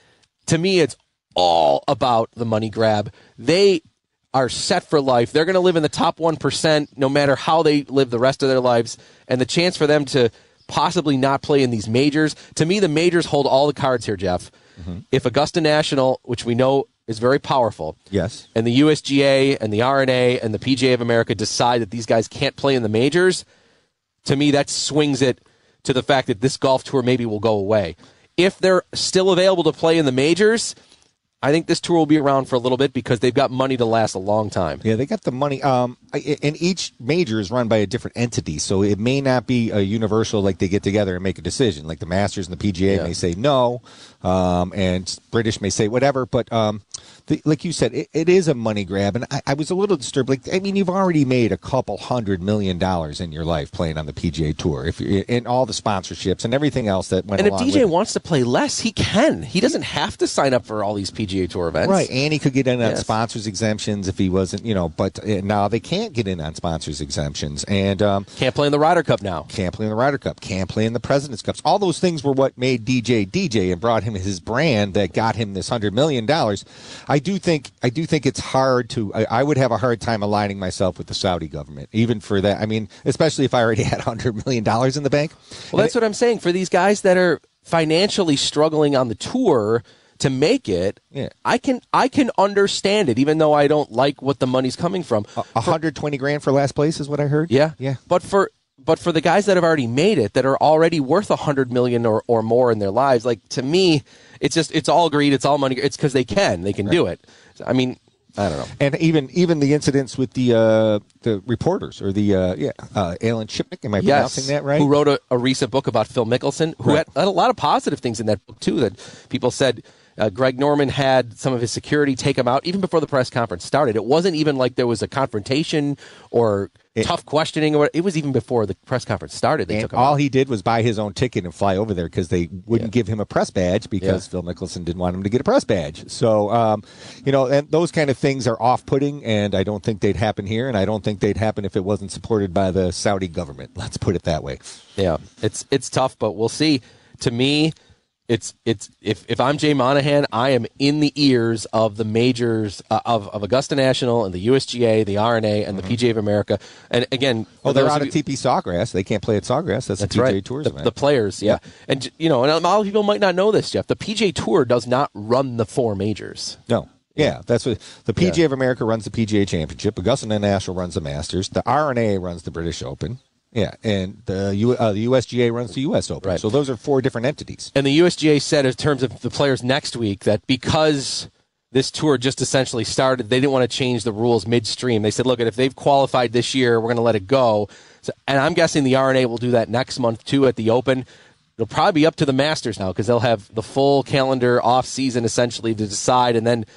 to me, it's all about the money grab. They are set for life. They're going to live in the top 1% no matter how they live the rest of their lives. And the chance for them to possibly not play in these majors, to me, the majors hold all the cards here, Jeff. Mm-hmm. If Augusta National, which we know is very powerful, yes, and the USGA and the R&A and the PGA of America decide that these guys can't play in the majors, to me that swings it to the fact that this golf tour maybe will go away. If they're still available to play in the majors, I think this tour will be around for a little bit because they've got money to last a long time. Yeah, they got the money. And each major is run by a different entity, so it may not be a universal, like they get together and make a decision. Like the Masters and the PGA may say no, and British may say whatever. But like you said, it is a money grab. And I was a little disturbed. You've already made a couple $100 million in your life playing on the PGA Tour, and all the sponsorships and everything else that went along with it. And if DJ wants to play less, he can. He doesn't have to sign up for all these PGA Tour events. Right, and he could get in on sponsors exemptions if he wasn't, but now they can't get in on sponsors exemptions. And can't play in the Ryder Cup now. Can't play in the Ryder Cup. Can't play in the President's Cups. All those things were what made DJ and brought him his brand that got him this $100 million. I do think it's hard to. I would have a hard time aligning myself with the Saudi government, even for that. Especially if I already had $100 million in the bank. Well, that's what I'm saying. For these guys that are financially struggling on the tour to make it, I can understand it, even though I don't like what the money's coming from. $120,000 for last place is what I heard. Yeah. But for the guys that have already made it, that are already worth $100 million or more in their lives, to me, it's all greed, it's all money. It's because they can do it. I don't know. And even the incidents with the reporters or Alan Shipnick, am I pronouncing that right? Who wrote a recent book about Phil Mickelson, who had a lot of positive things in that book too. That people said, Greg Norman had some of his security take him out even before the press conference started. It wasn't even like there was a confrontation or tough questioning. It was even before the press conference started. They took him all out. he did was buy his own ticket and fly over there because they wouldn't give him a press badge because Phil Mickelson didn't want him to get a press badge. So, and those kind of things are off-putting, and I don't think they'd happen here, and I don't think they'd happen if it wasn't supported by the Saudi government. Let's put it that way. Yeah, it's tough, but we'll see. To me, it's if I'm Jay Monahan, I am in the ears of the majors of Augusta National and the USGA, the RNA, and the PGA of America. And again, they're out of TP Sawgrass. They can't play at Sawgrass. That's the PGA right. Tour's the, event. the players, yeah. And and a lot of people might not know this, Jeff. The PGA Tour does not run the four majors. No. Yeah, that's what the PGA of America runs the PGA Championship. Augusta National runs the Masters. The RNA runs the British Open. Yeah, and the USGA runs the U.S. Open. Right. So those are four different entities. And the USGA said in terms of the players next week that because this tour just essentially started, they didn't want to change the rules midstream. They said, look, if they've qualified this year, we're going to let it go. So, and I'm guessing the RNA will do that next month, too, at the Open. It'll probably be up to the Masters now because they'll have the full calendar off season essentially to decide. And then,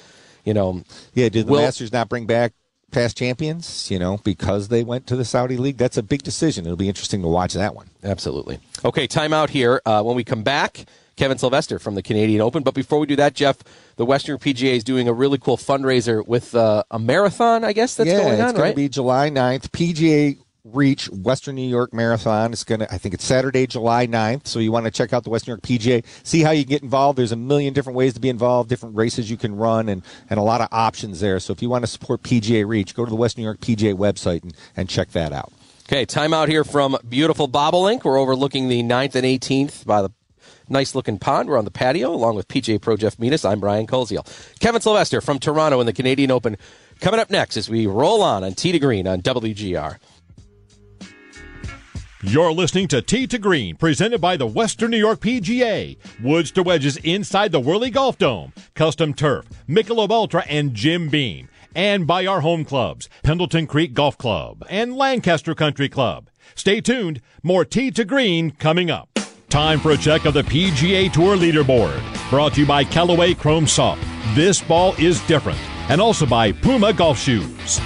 Yeah, did the Masters not bring back past champions, because they went to the Saudi League? That's a big decision. It'll be interesting to watch that one. Absolutely. Okay, timeout here. When we come back, Kevin Sylvester from the Canadian Open. But before we do that, Jeff, the Western PGA is doing a really cool fundraiser with a marathon, I guess, that's going on, right? It's going to be July 9th. PGA Reach Western New York Marathon. I think it's Saturday, July 9th. So you want to check out the Western New York PGA, see how you get involved. There's a million different ways to be involved, different races you can run, and a lot of options there. So if you want to support PGA Reach, go to the Western New York PGA website and check that out. Okay, timeout here from beautiful Bobolink. We're overlooking the 9th and 18th by the nice-looking pond. We're on the patio along with PGA Pro Jeff Metis. I'm Brian Koziel. Kevin Sylvester from Toronto in the Canadian Open coming up next as we roll on Tee to Green on WGR. You're listening to Tee to Green, presented by the Western New York PGA. Woods to wedges inside the Whirly Golf Dome. Custom turf, Michelob Ultra, and Jim Beam. And by our home clubs, Pendleton Creek Golf Club and Lancaster Country Club. Stay tuned. More Tee to Green coming up. Time for a check of the PGA Tour leaderboard. Brought to you by Callaway Chrome Soft. This ball is different. And also by Puma Golf Shoes.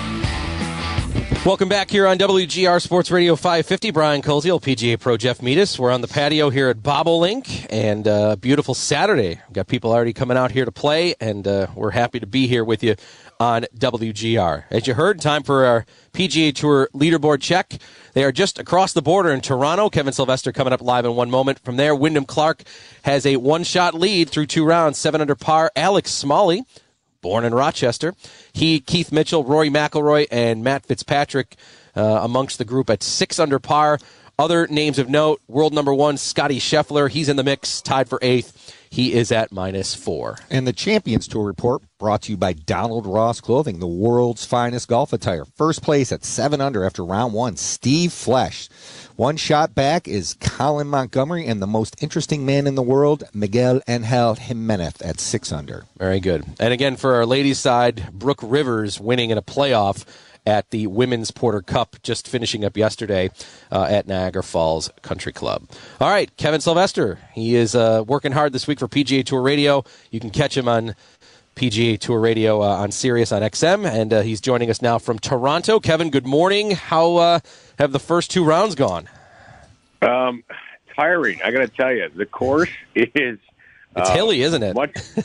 Welcome back here on WGR Sports Radio 550. Brian Koziel, PGA Pro Jeff Metis. We're on the patio here at Bobolink, and beautiful Saturday. We've got people already coming out here to play, and we're happy to be here with you on WGR. As you heard, time for our PGA Tour leaderboard check. They are just across the border in Toronto. Kevin Sylvester coming up live in one moment. From there, Wyndham Clark has a one-shot lead through 2 rounds, 7 under par. Alex Smalley, born in Rochester. Keith Mitchell, Rory McIlroy, and Matt Fitzpatrick amongst the group at 6 under par. Other names of note, world number 1, Scotty Scheffler. He's in the mix, tied for 8th. He is at -4. And the Champions Tour report brought to you by Donald Ross Clothing, the world's finest golf attire. First place at 7 under after round 1, Steve Flesch. One shot back is Colin Montgomery, and the most interesting man in the world, Miguel Angel Jimenez at 6 under. Very good. And again, for our ladies' side, Brooke Rivers winning in a playoff at the Women's Porter Cup, just finishing up yesterday at Niagara Falls Country Club. All right, Kevin Sylvester. He is working hard this week for PGA Tour Radio. You can catch him on PGA Tour Radio on Sirius on XM, and he's joining us now from Toronto. Kevin, good morning. How have the first 2 rounds gone? Tiring, I got to tell you. The course is... It's hilly, isn't it?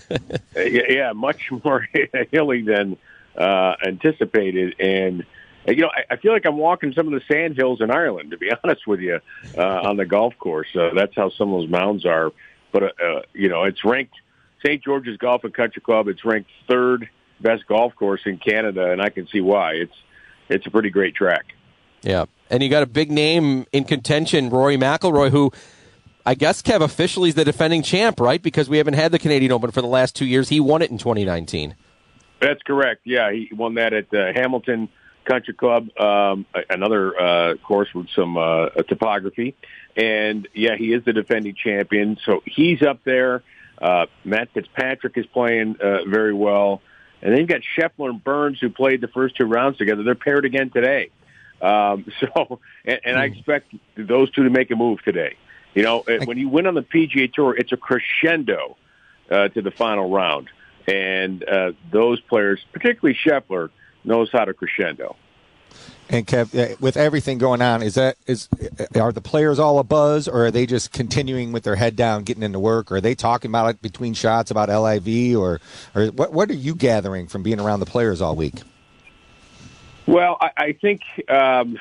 Much more hilly than anticipated. And, I feel like I'm walking some of the sand hills in Ireland, to be honest with you, on the golf course. That's how some of those mounds are. But, it's ranked St. George's Golf and Country Club. It's ranked 3rd best golf course in Canada, and I can see why. It's a pretty great track. Yeah, and you got a big name in contention, Rory McIlroy, who I guess, Kev, officially is the defending champ, right? Because we haven't had the Canadian Open for the last 2 years. He won it in 2019. That's correct. Yeah, he won that at Hamilton Country Club, another course with some topography. And, yeah, he is the defending champion. So he's up there. Matt Fitzpatrick is playing very well. And then you've got Scheffler and Burns, who played the first 2 rounds together. They're paired again today. I expect those two to make a move today. When you win on the PGA Tour, it's a crescendo to the final round. And those players, particularly Scheffler, knows how to crescendo. And Kev, with everything going on, are the players all abuzz, or are they just continuing with their head down, getting into work? Or are they talking about it between shots about LIV, or what are you gathering from being around the players all week? Well, I think tough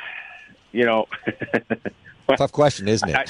question, isn't it?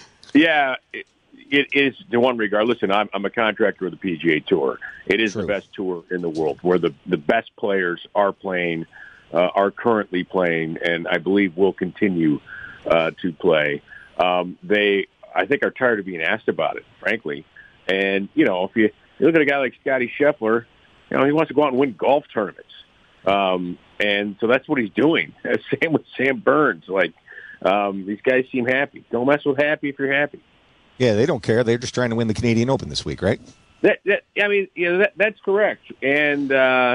It is in one regard. Listen, I'm a contractor of the PGA Tour. It is the best tour in the world, where the best players are playing. Are currently playing, and I believe will continue to play. They, I think, are tired of being asked about it, frankly. And, if you look at a guy like Scottie Scheffler, he wants to go out and win golf tournaments. And so that's what he's doing. Same with Sam Burns. These guys seem happy. Don't mess with happy if you're happy. Yeah, they don't care. They're just trying to win the Canadian Open this week, right? That's correct. And,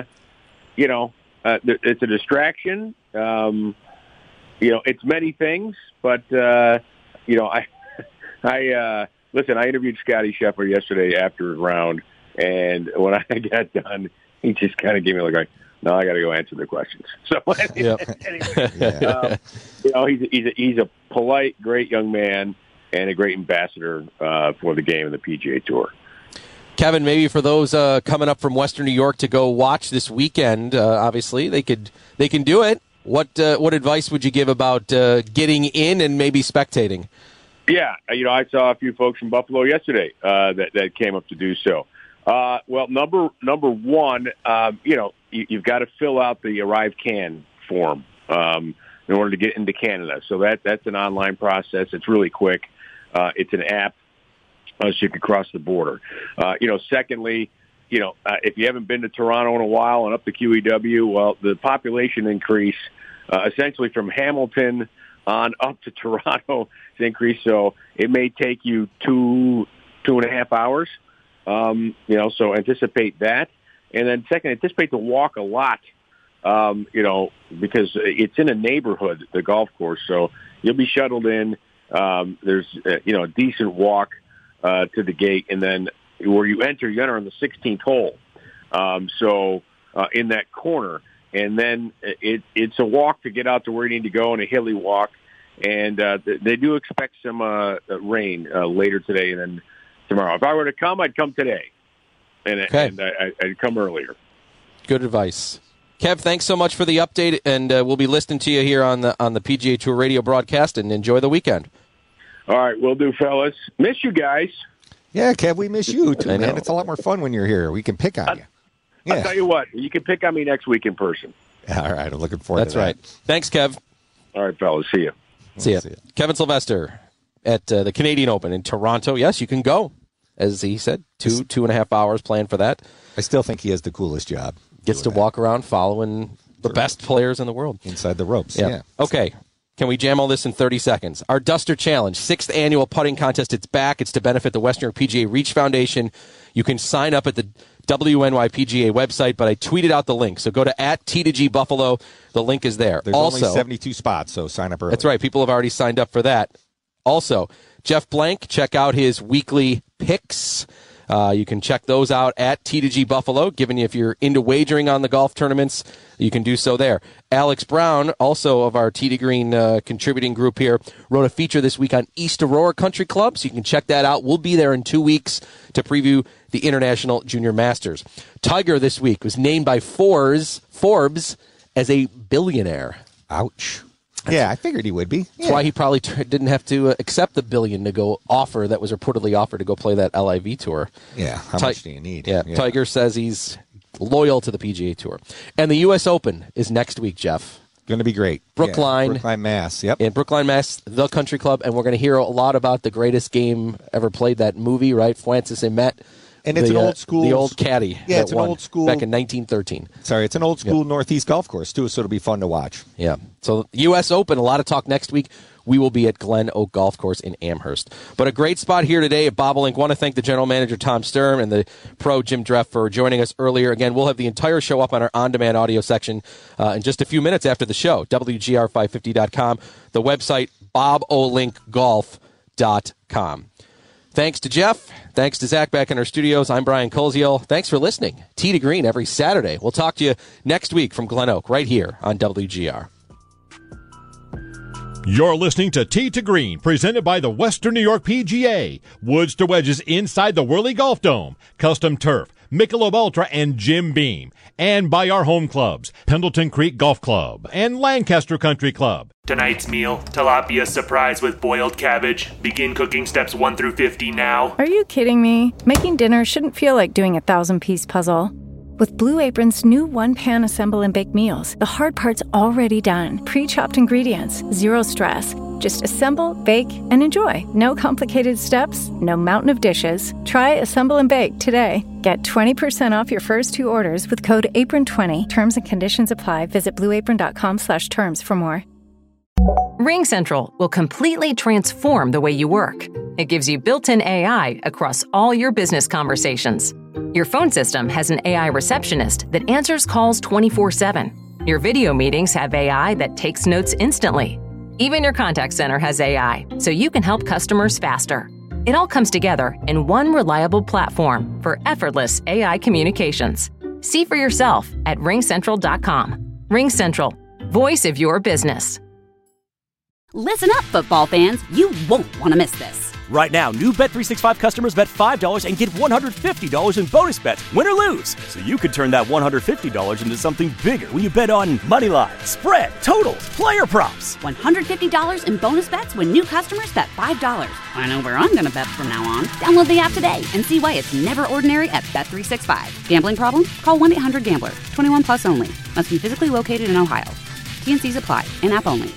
it's a distraction. It's many things, but listen. I interviewed Scottie Scheffler yesterday after his round, and when I got done, he just kind of gave me a look like, "No, I got to go answer the questions." So, anyway, he's a polite, great young man and a great ambassador for the game of the PGA Tour. Kevin, maybe for those coming up from Western New York to go watch this weekend, obviously they can do it. What advice would you give about getting in and maybe spectating? Yeah, I saw a few folks from Buffalo yesterday that came up to do so. Well, number one, you've got to fill out the Arrive Can form in order to get into Canada. So that's an online process. It's really quick. It's an app. So you can cross the border. Secondly, if you haven't been to Toronto in a while and up to QEW, well, the population increase essentially from Hamilton on up to Toronto has increased. So it may take you 2.5 hours. So anticipate that. And then second, anticipate to walk a lot, because it's in a neighborhood, the golf course. So you'll be shuttled in. There's, a decent walk to the gate, and then where you enter on the 16th hole. In that corner, and then it's a walk to get out to where you need to go, and a hilly walk. And they do expect some rain later today and then tomorrow. If I were to come, I'd come today, and I'd come earlier. Good advice. Kev, thanks so much for the update, and we'll be listening to you here on the PGA Tour radio broadcast, and enjoy the weekend. All right, will do, fellas. Miss you guys. Yeah, Kev, we miss you too, man. It's a lot more fun when you're here. We can pick on you. Yeah. I'll tell you what, you can pick on me next week in person. All right, I'm looking forward to that. That's right. Thanks, Kev. All right, fellas, see you. See ya. Kevin Sylvester at the Canadian Open in Toronto. Yes, you can go, as he said, 2.5 hours planned for that. I still think he has the coolest job. Gets to walk around following the best players in the world. Inside the ropes, yeah. Okay. Can we jam all this in 30 seconds? Our Duster Challenge, 6th annual putting contest. It's back. It's to benefit the Western New York PGA Reach Foundation. You can sign up at the WNYPGA website, but I tweeted out the link. So go to @T2G Buffalo. The link is there. There's only 72 spots, so sign up early. That's right. People have already signed up for that. Also, Jeff Blank, check out his weekly picks. You can check those out at T2G Buffalo, given you if you're into wagering on the golf tournaments, you can do so there. Alex Brown, also of our T2 Green contributing group here, wrote a feature this week on East Aurora Country Club, so you can check that out. We'll be there in 2 weeks to preview the International Junior Masters. Tiger this week was named by Forbes as a billionaire. Ouch. Yeah, I figured he would be. That's why he probably didn't have to accept the $1 billion that was reportedly offered to go play that LIV tour. Yeah, how much do you need? Yeah, Tiger says he's loyal to the PGA Tour. And the U.S. Open is next week, Jeff. Going to be great. Brookline, Mass. Yep. In Brookline, Mass, the country club. And we're going to hear a lot about the greatest game ever played, that movie, right? Francis and Met. And it's an old school. The old caddy. Yeah, it's an old school. Back in 1913. Sorry, it's an old school Northeast golf course, too, so it'll be fun to watch. Yeah. So, U.S. Open, a lot of talk next week. We will be at Glen Oak Golf Course in Amherst. But a great spot here today at Bobolink. Want to thank the general manager, Tom Sturm, and the pro, Jim Dreff, for joining us earlier. Again, we'll have the entire show up on our on-demand audio section in just a few minutes after the show. WGR550.com. The website, bobolinkgolf.com. Thanks to Jeff. Thanks to Zach back in our studios. I'm Brian Koziel. Thanks for listening. Tee to Green every Saturday. We'll talk to you next week from Glen Oak right here on WGR. You're listening to Tee to Green, presented by the Western New York PGA. Woods to wedges inside the Whirly Golf Dome. Custom turf, Michelob Ultra, and Jim Beam. And by our home clubs, Pendleton Creek Golf Club and Lancaster Country Club. Tonight's meal, tilapia surprise with boiled cabbage. Begin cooking steps 1 through 50 now. Are you kidding me? Making dinner shouldn't feel like doing a 1,000-piece puzzle. With Blue Apron's new one-pan assemble and bake meals, the hard part's already done. Pre-chopped ingredients, zero stress. Just assemble, bake, and enjoy. No complicated steps, no mountain of dishes. Try Assemble and Bake today. Get 20% off your first 2 orders with code APRON20. Terms and conditions apply. Visit blueapron.com/terms for more. RingCentral will completely transform the way you work. It gives you built-in AI across all your business conversations. Your phone system has an AI receptionist that answers calls 24/7. Your video meetings have AI that takes notes instantly. Even your contact center has AI, so you can help customers faster. It all comes together in one reliable platform for effortless AI communications. See for yourself at ringcentral.com. RingCentral, voice of your business. Listen up, football fans. You won't want to miss this. Right now, new Bet365 customers bet $5 and get $150 in bonus bets, win or lose. So you could turn that $150 into something bigger when you bet on money line, spread, totals, player props. $150 in bonus bets when new customers bet $5. I know where I'm going to bet from now on. Download the app today and see why it's never ordinary at Bet365. Gambling problem? Call 1-800-GAMBLER. 21 plus only. Must be physically located in Ohio. T&Cs apply. In-app only.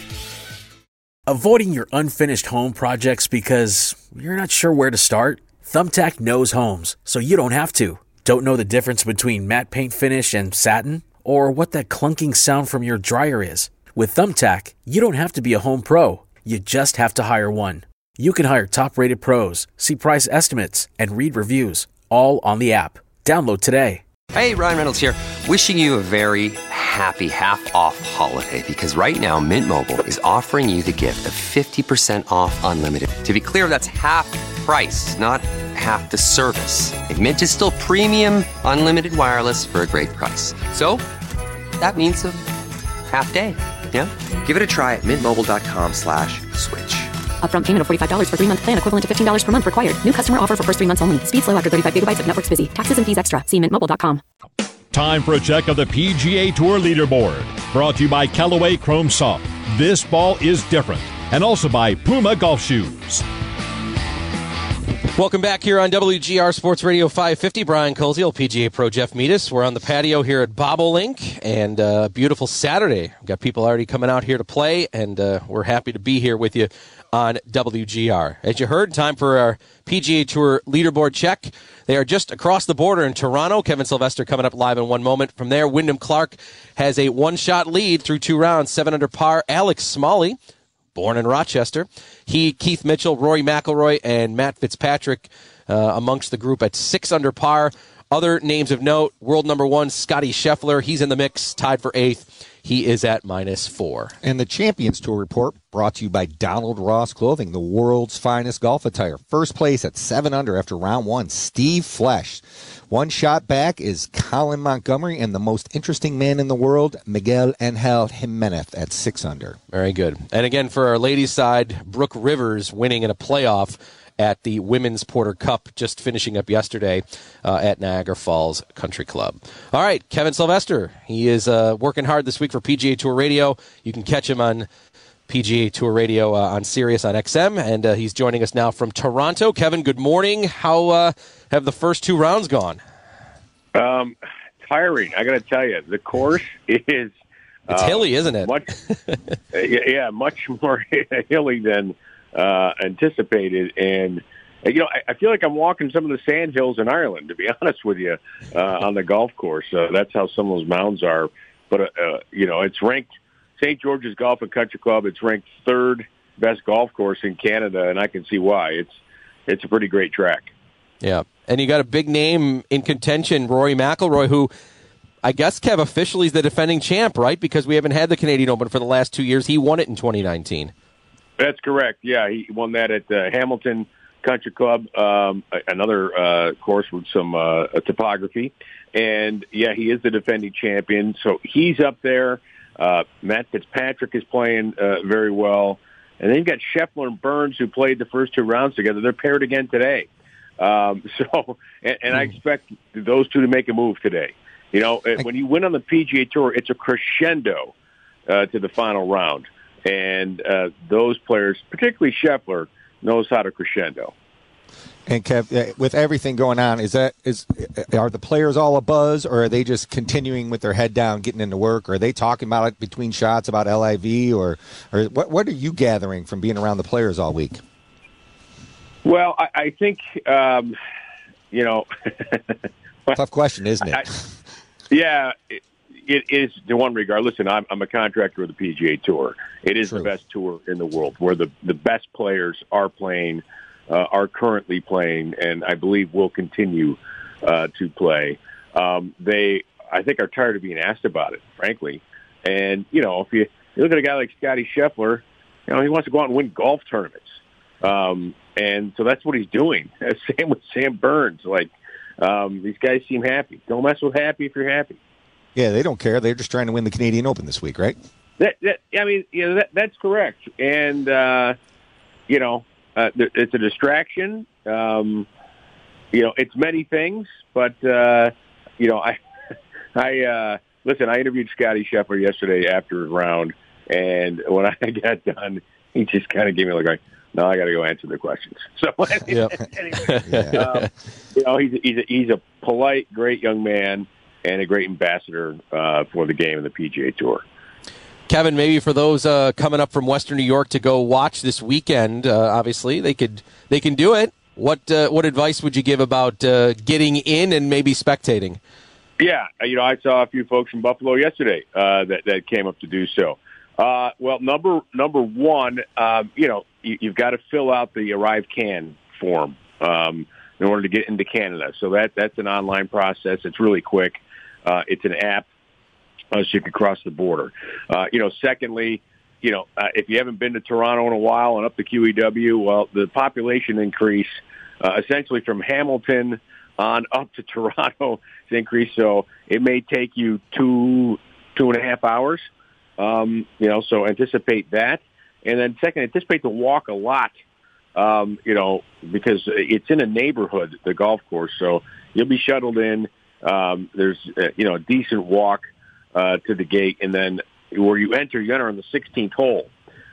Avoiding your unfinished home projects because you're not sure where to start? Thumbtack knows homes, so you don't have to. Don't know the difference between matte paint finish and satin? Or what that clunking sound from your dryer is? With Thumbtack, you don't have to be a home pro. You just have to hire one. You can hire top-rated pros, see price estimates, and read reviews, all on the app. Download today. Hey, Ryan Reynolds here, wishing you a very happy half-off holiday, because right now Mint Mobile is offering you the gift of 50% off unlimited. To be clear, that's half price, not half the service. And Mint is still premium unlimited wireless for a great price. So that means a half day. Yeah? Give it a try at mintmobile.com/switch. Upfront payment of $45 for 3-month plan, equivalent to $15 per month required. New customer offer for first 3 months only. Speed slow after 35 gigabytes if network's busy. Taxes and fees extra. See mintmobile.com. Time for a check of the PGA Tour leaderboard. Brought to you by Callaway Chrome Soft. This ball is different. And also by Puma Golf Shoes. Welcome back here on WGR Sports Radio 550. Brian Koziel, PGA Pro Jeff Metis. We're on the patio here at Bobolink, and beautiful Saturday. We've got people already coming out here to play, and we're happy to be here with you on WGR. As you heard, time for our PGA Tour leaderboard check. They are just across the border in Toronto. Kevin Sylvester coming up live in 1 moment. From there, Wyndham Clark has a 1-shot lead through 2 rounds, 7 under par. Alex Smalley, born in Rochester. Keith Mitchell, Rory McIlroy, and Matt Fitzpatrick amongst the group at 6 under par. Other names of note, world number 1, Scotty Scheffler. He's in the mix, tied for 8th. He is at -4. And the Champions Tour report brought to you by Donald Ross Clothing, the world's finest golf attire. First place at 7 under after round 1, Steve Flesch. 1 shot back is Colin Montgomery, and the most interesting man in the world, Miguel Angel Jimenez at 6 under. Very good. And again, for our ladies' side, Brooke Rivers winning in a playoff at the Women's Porter Cup, just finishing up yesterday at Niagara Falls Country Club. All right, Kevin Sylvester. He is working hard this week for PGA Tour Radio. You can catch him on PGA Tour Radio on Sirius on XM, and he's joining us now from Toronto. Kevin, good morning. How have the first 2 rounds gone? Tiring, I got to tell you. The course is... It's hilly, isn't it? Much more hilly than anticipated. And, I feel like I'm walking some of the sand hills in Ireland, to be honest with you, on the golf course. That's how some of those mounds are. But, it's ranked St. George's Golf and Country Club. It's ranked 3rd best golf course in Canada, and I can see why. It's a pretty great track. Yeah, and you got a big name in contention, Rory McIlroy, who I guess, Kev, officially is the defending champ, right? Because we haven't had the Canadian Open for the last 2 years. He won it in 2019. That's correct. Yeah, he won that at Hamilton Country Club, another course with some topography. And, yeah, he is the defending champion, so he's up there. Matt Fitzpatrick is playing very well. And then you've got Scheffler and Burns, who played the first 2 rounds together. They're paired again today. I expect those two to make a move today. You know, when you win on the PGA Tour, it's a crescendo to the final round. And those players, particularly Scheffler, knows how to crescendo. And Kev, with everything going on, are the players all abuzz, or are they just continuing with their head down, getting into work? Or are they talking about it between shots about LIV, or what are you gathering from being around the players all week? Well, I think tough question, isn't it? It is in one regard. Listen, I'm a contractor of the PGA Tour. It is the best tour in the world, where the best players are playing. Are currently playing, and I believe will continue to play. They, I think, are tired of being asked about it, frankly. And, if you look at a guy like Scotty Scheffler, he wants to go out and win golf tournaments. And so that's what he's doing. Same with Sam Burns. These guys seem happy. Don't mess with happy if you're happy. Yeah, they don't care. They're just trying to win the Canadian Open this week, right? That's correct. And, it's a distraction. It's many things, but listen. I interviewed Scotty Scheffler yesterday after his round, and when I got done, he just kind of gave me a look like, "No, I got to go answer the questions." So, anyway, he's a polite, great young man and a great ambassador for the game and the PGA Tour. Kevin, maybe for those coming up from Western New York to go watch this weekend, obviously they can do it. What advice would you give about getting in and maybe spectating? Yeah, I saw a few folks from Buffalo yesterday that came up to do so. Well, number one, you've got to fill out the Arrive Can form in order to get into Canada. So that's an online process. It's really quick. It's an app. So you can cross the border. Secondly, if you haven't been to Toronto in a while and up to QEW, well, the population increase essentially from Hamilton on up to Toronto has increased. So it may take you 2.5 hours. So anticipate that. And then second, anticipate to walk a lot, because it's in a neighborhood, the golf course. So you'll be shuttled in. There's, a decent walk to the gate, and then where you enter on the 16th hole.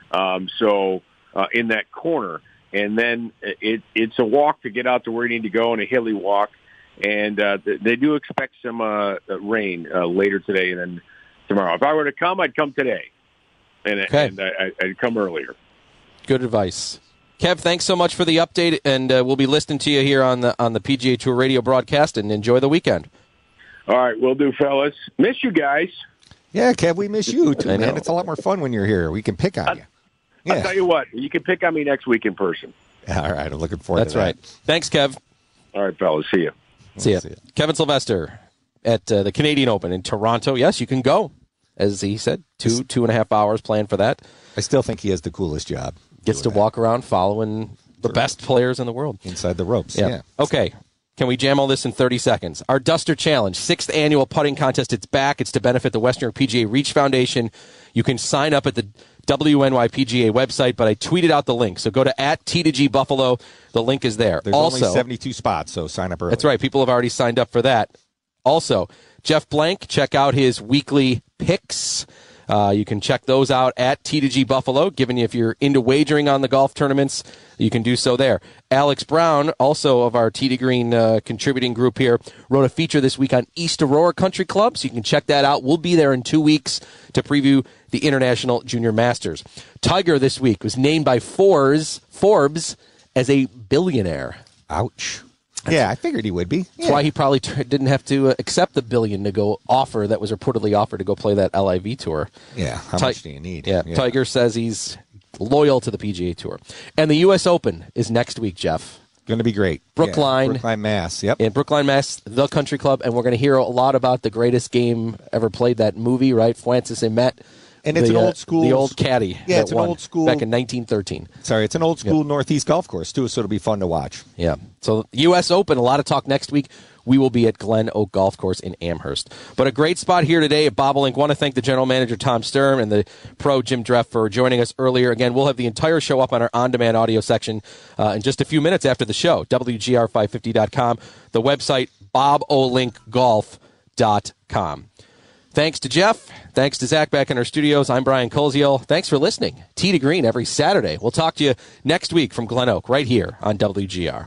In that corner, and then it's a walk to get out to where you need to go, and a hilly walk. And they do expect some rain later today and then tomorrow. If I were to come, I'd come today, and I'd come earlier. Good advice. Kev, thanks so much for the update, and we'll be listening to you here on the PGA Tour radio broadcast, and enjoy the weekend. All right, will do, fellas. Miss you guys. Yeah, Kev, we miss you too, man. It's a lot more fun when you're here. We can pick on you. I'll tell you what, you can pick on me next week in person. All right, I'm looking forward to that. That's right. Thanks, Kev. All right, fellas, see you. See ya. Kevin Sylvester at the Canadian Open in Toronto. Yes, you can go, as he said, 2.5 hours planned for that. I still think he has the coolest job. Gets to walk around following the best players in the world. Inside the ropes, yeah. Okay. Can we jam all this in 30 seconds? Our Duster Challenge, 6th annual putting contest. It's back. It's to benefit the Western PGA Reach Foundation. You can sign up at the WNYPGA website, but I tweeted out the link. So go to @T2G Buffalo. The link is there. There's only 72 spots, so sign up early. That's right. People have already signed up for that. Also, Jeff Blank, check out his weekly picks. You can check those out at T2G Buffalo, given if you're into wagering on the golf tournaments, you can do so there. Alex Brown, also of our T to Green contributing group here, wrote a feature this week on East Aurora Country Club, so you can check that out. We'll be there in 2 weeks to preview the International Junior Masters. Tiger this week was named by Forbes as a billionaire. Ouch. Yeah, I figured he would be. That's why he probably didn't have to accept the $1 billion to go offer that was reportedly offered to go play that LIV tour. Yeah, how much do you need? Yeah, Tiger says he's loyal to the PGA Tour. And the U.S. Open is next week, Jeff. Going to be great. Brookline, Mass. Yep. In Brookline, Mass, the country club. And we're going to hear a lot about the greatest game ever played, that movie, right? Fuentes and Met And it's an old school. The old caddy. Yeah, it's an old school. Back in 1913. Sorry, it's an old school Northeast golf course, too, so it'll be fun to watch. Yeah. So, U.S. Open, a lot of talk next week. We will be at Glen Oak Golf Course in Amherst. But a great spot here today at Bobolink. Want to thank the general manager, Tom Sturm, and the pro, Jim Dreff, for joining us earlier. Again, we'll have the entire show up on our on-demand audio section in just a few minutes after the show. WGR550.com. The website, bobolinkgolf.com. Thanks to Jeff. Thanks to Zach back in our studios. I'm Brian Koziel. Thanks for listening. Tee to Green every Saturday. We'll talk to you next week from Glen Oak right here on WGR.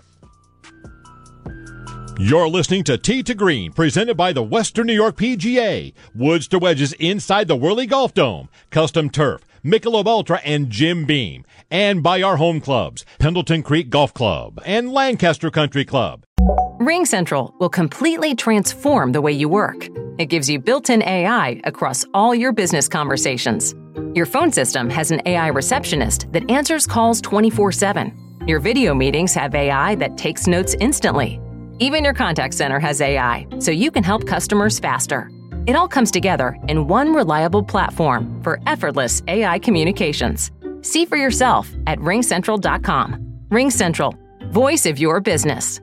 You're listening to Tee to Green, presented by the Western New York PGA. Woods to wedges inside the Whirly Golf Dome. Custom turf, Michelob Ultra, and Jim Beam. And by our home clubs, Pendleton Creek Golf Club and Lancaster Country Club. RingCentral will completely transform the way you work. It gives you built-in AI across all your business conversations. Your phone system has an AI receptionist that answers calls 24/7. Your video meetings have AI that takes notes instantly. Even your contact center has AI, so you can help customers faster. It all comes together in one reliable platform for effortless AI communications. See for yourself at ringcentral.com. RingCentral, voice of your business.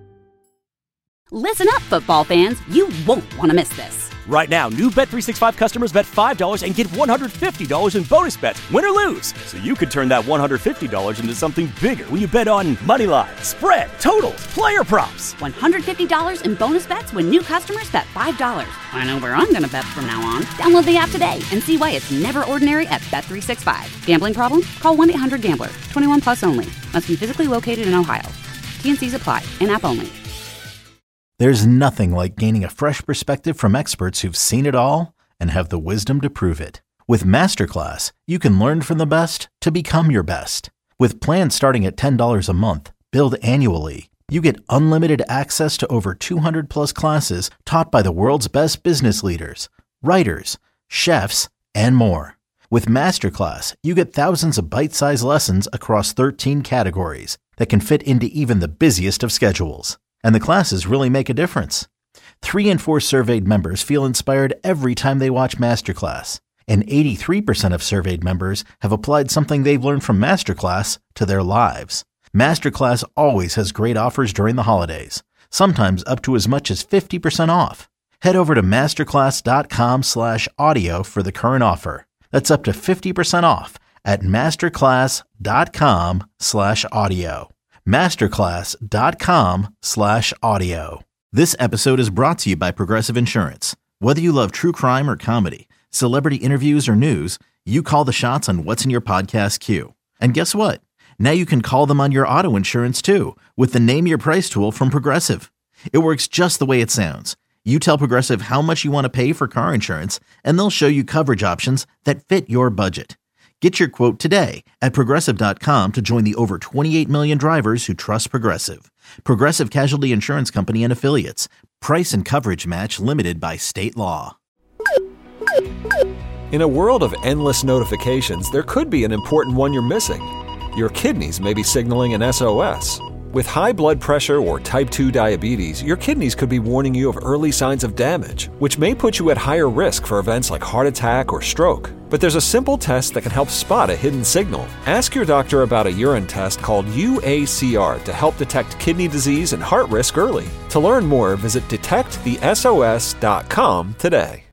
Listen up, football fans. You won't want to miss this. Right now, new Bet365 customers bet $5 and get $150 in bonus bets, win or lose. So you could turn that $150 into something bigger when you bet on money line, spread, totals, player props. $150 in bonus bets when new customers bet $5. I know where I'm going to bet from now on. Download the app today and see why it's never ordinary at Bet365. Gambling problem? Call 1-800-GAMBLER. 21 plus only. Must be physically located in Ohio. T&Cs apply. In-app only. There's nothing like gaining a fresh perspective from experts who've seen it all and have the wisdom to prove it. With Masterclass, you can learn from the best to become your best. With plans starting at $10 a month, billed annually, you get unlimited access to over 200 plus classes taught by the world's best business leaders, writers, chefs, and more. With Masterclass, you get thousands of bite-sized lessons across 13 categories that can fit into even the busiest of schedules. And the classes really make a difference. 3 in 4 surveyed members feel inspired every time they watch Masterclass. And 83% of surveyed members have applied something they've learned from Masterclass to their lives. Masterclass always has great offers during the holidays, sometimes up to as much as 50% off. Head over to masterclass.com/audio for the current offer. That's up to 50% off at masterclass.com/audio. masterclass.com/audio. This episode is brought to you by Progressive Insurance. Whether you love true crime or comedy, celebrity interviews or news, you call the shots on what's in your podcast queue. And guess what? Now you can call them on your auto insurance too with the Name Your Price tool from Progressive. It works just the way it sounds. You tell Progressive how much you want to pay for car insurance, and they'll show you coverage options that fit your budget. Get your quote today at Progressive.com to join the over 28 million drivers who trust Progressive. Progressive Casualty Insurance Company and Affiliates. Price and coverage match limited by state law. In a world of endless notifications, there could be an important one you're missing. Your kidneys may be signaling an SOS. With high blood pressure or type 2 diabetes, your kidneys could be warning you of early signs of damage, which may put you at higher risk for events like heart attack or stroke. But there's a simple test that can help spot a hidden signal. Ask your doctor about a urine test called UACR to help detect kidney disease and heart risk early. To learn more, visit detectthesos.com today.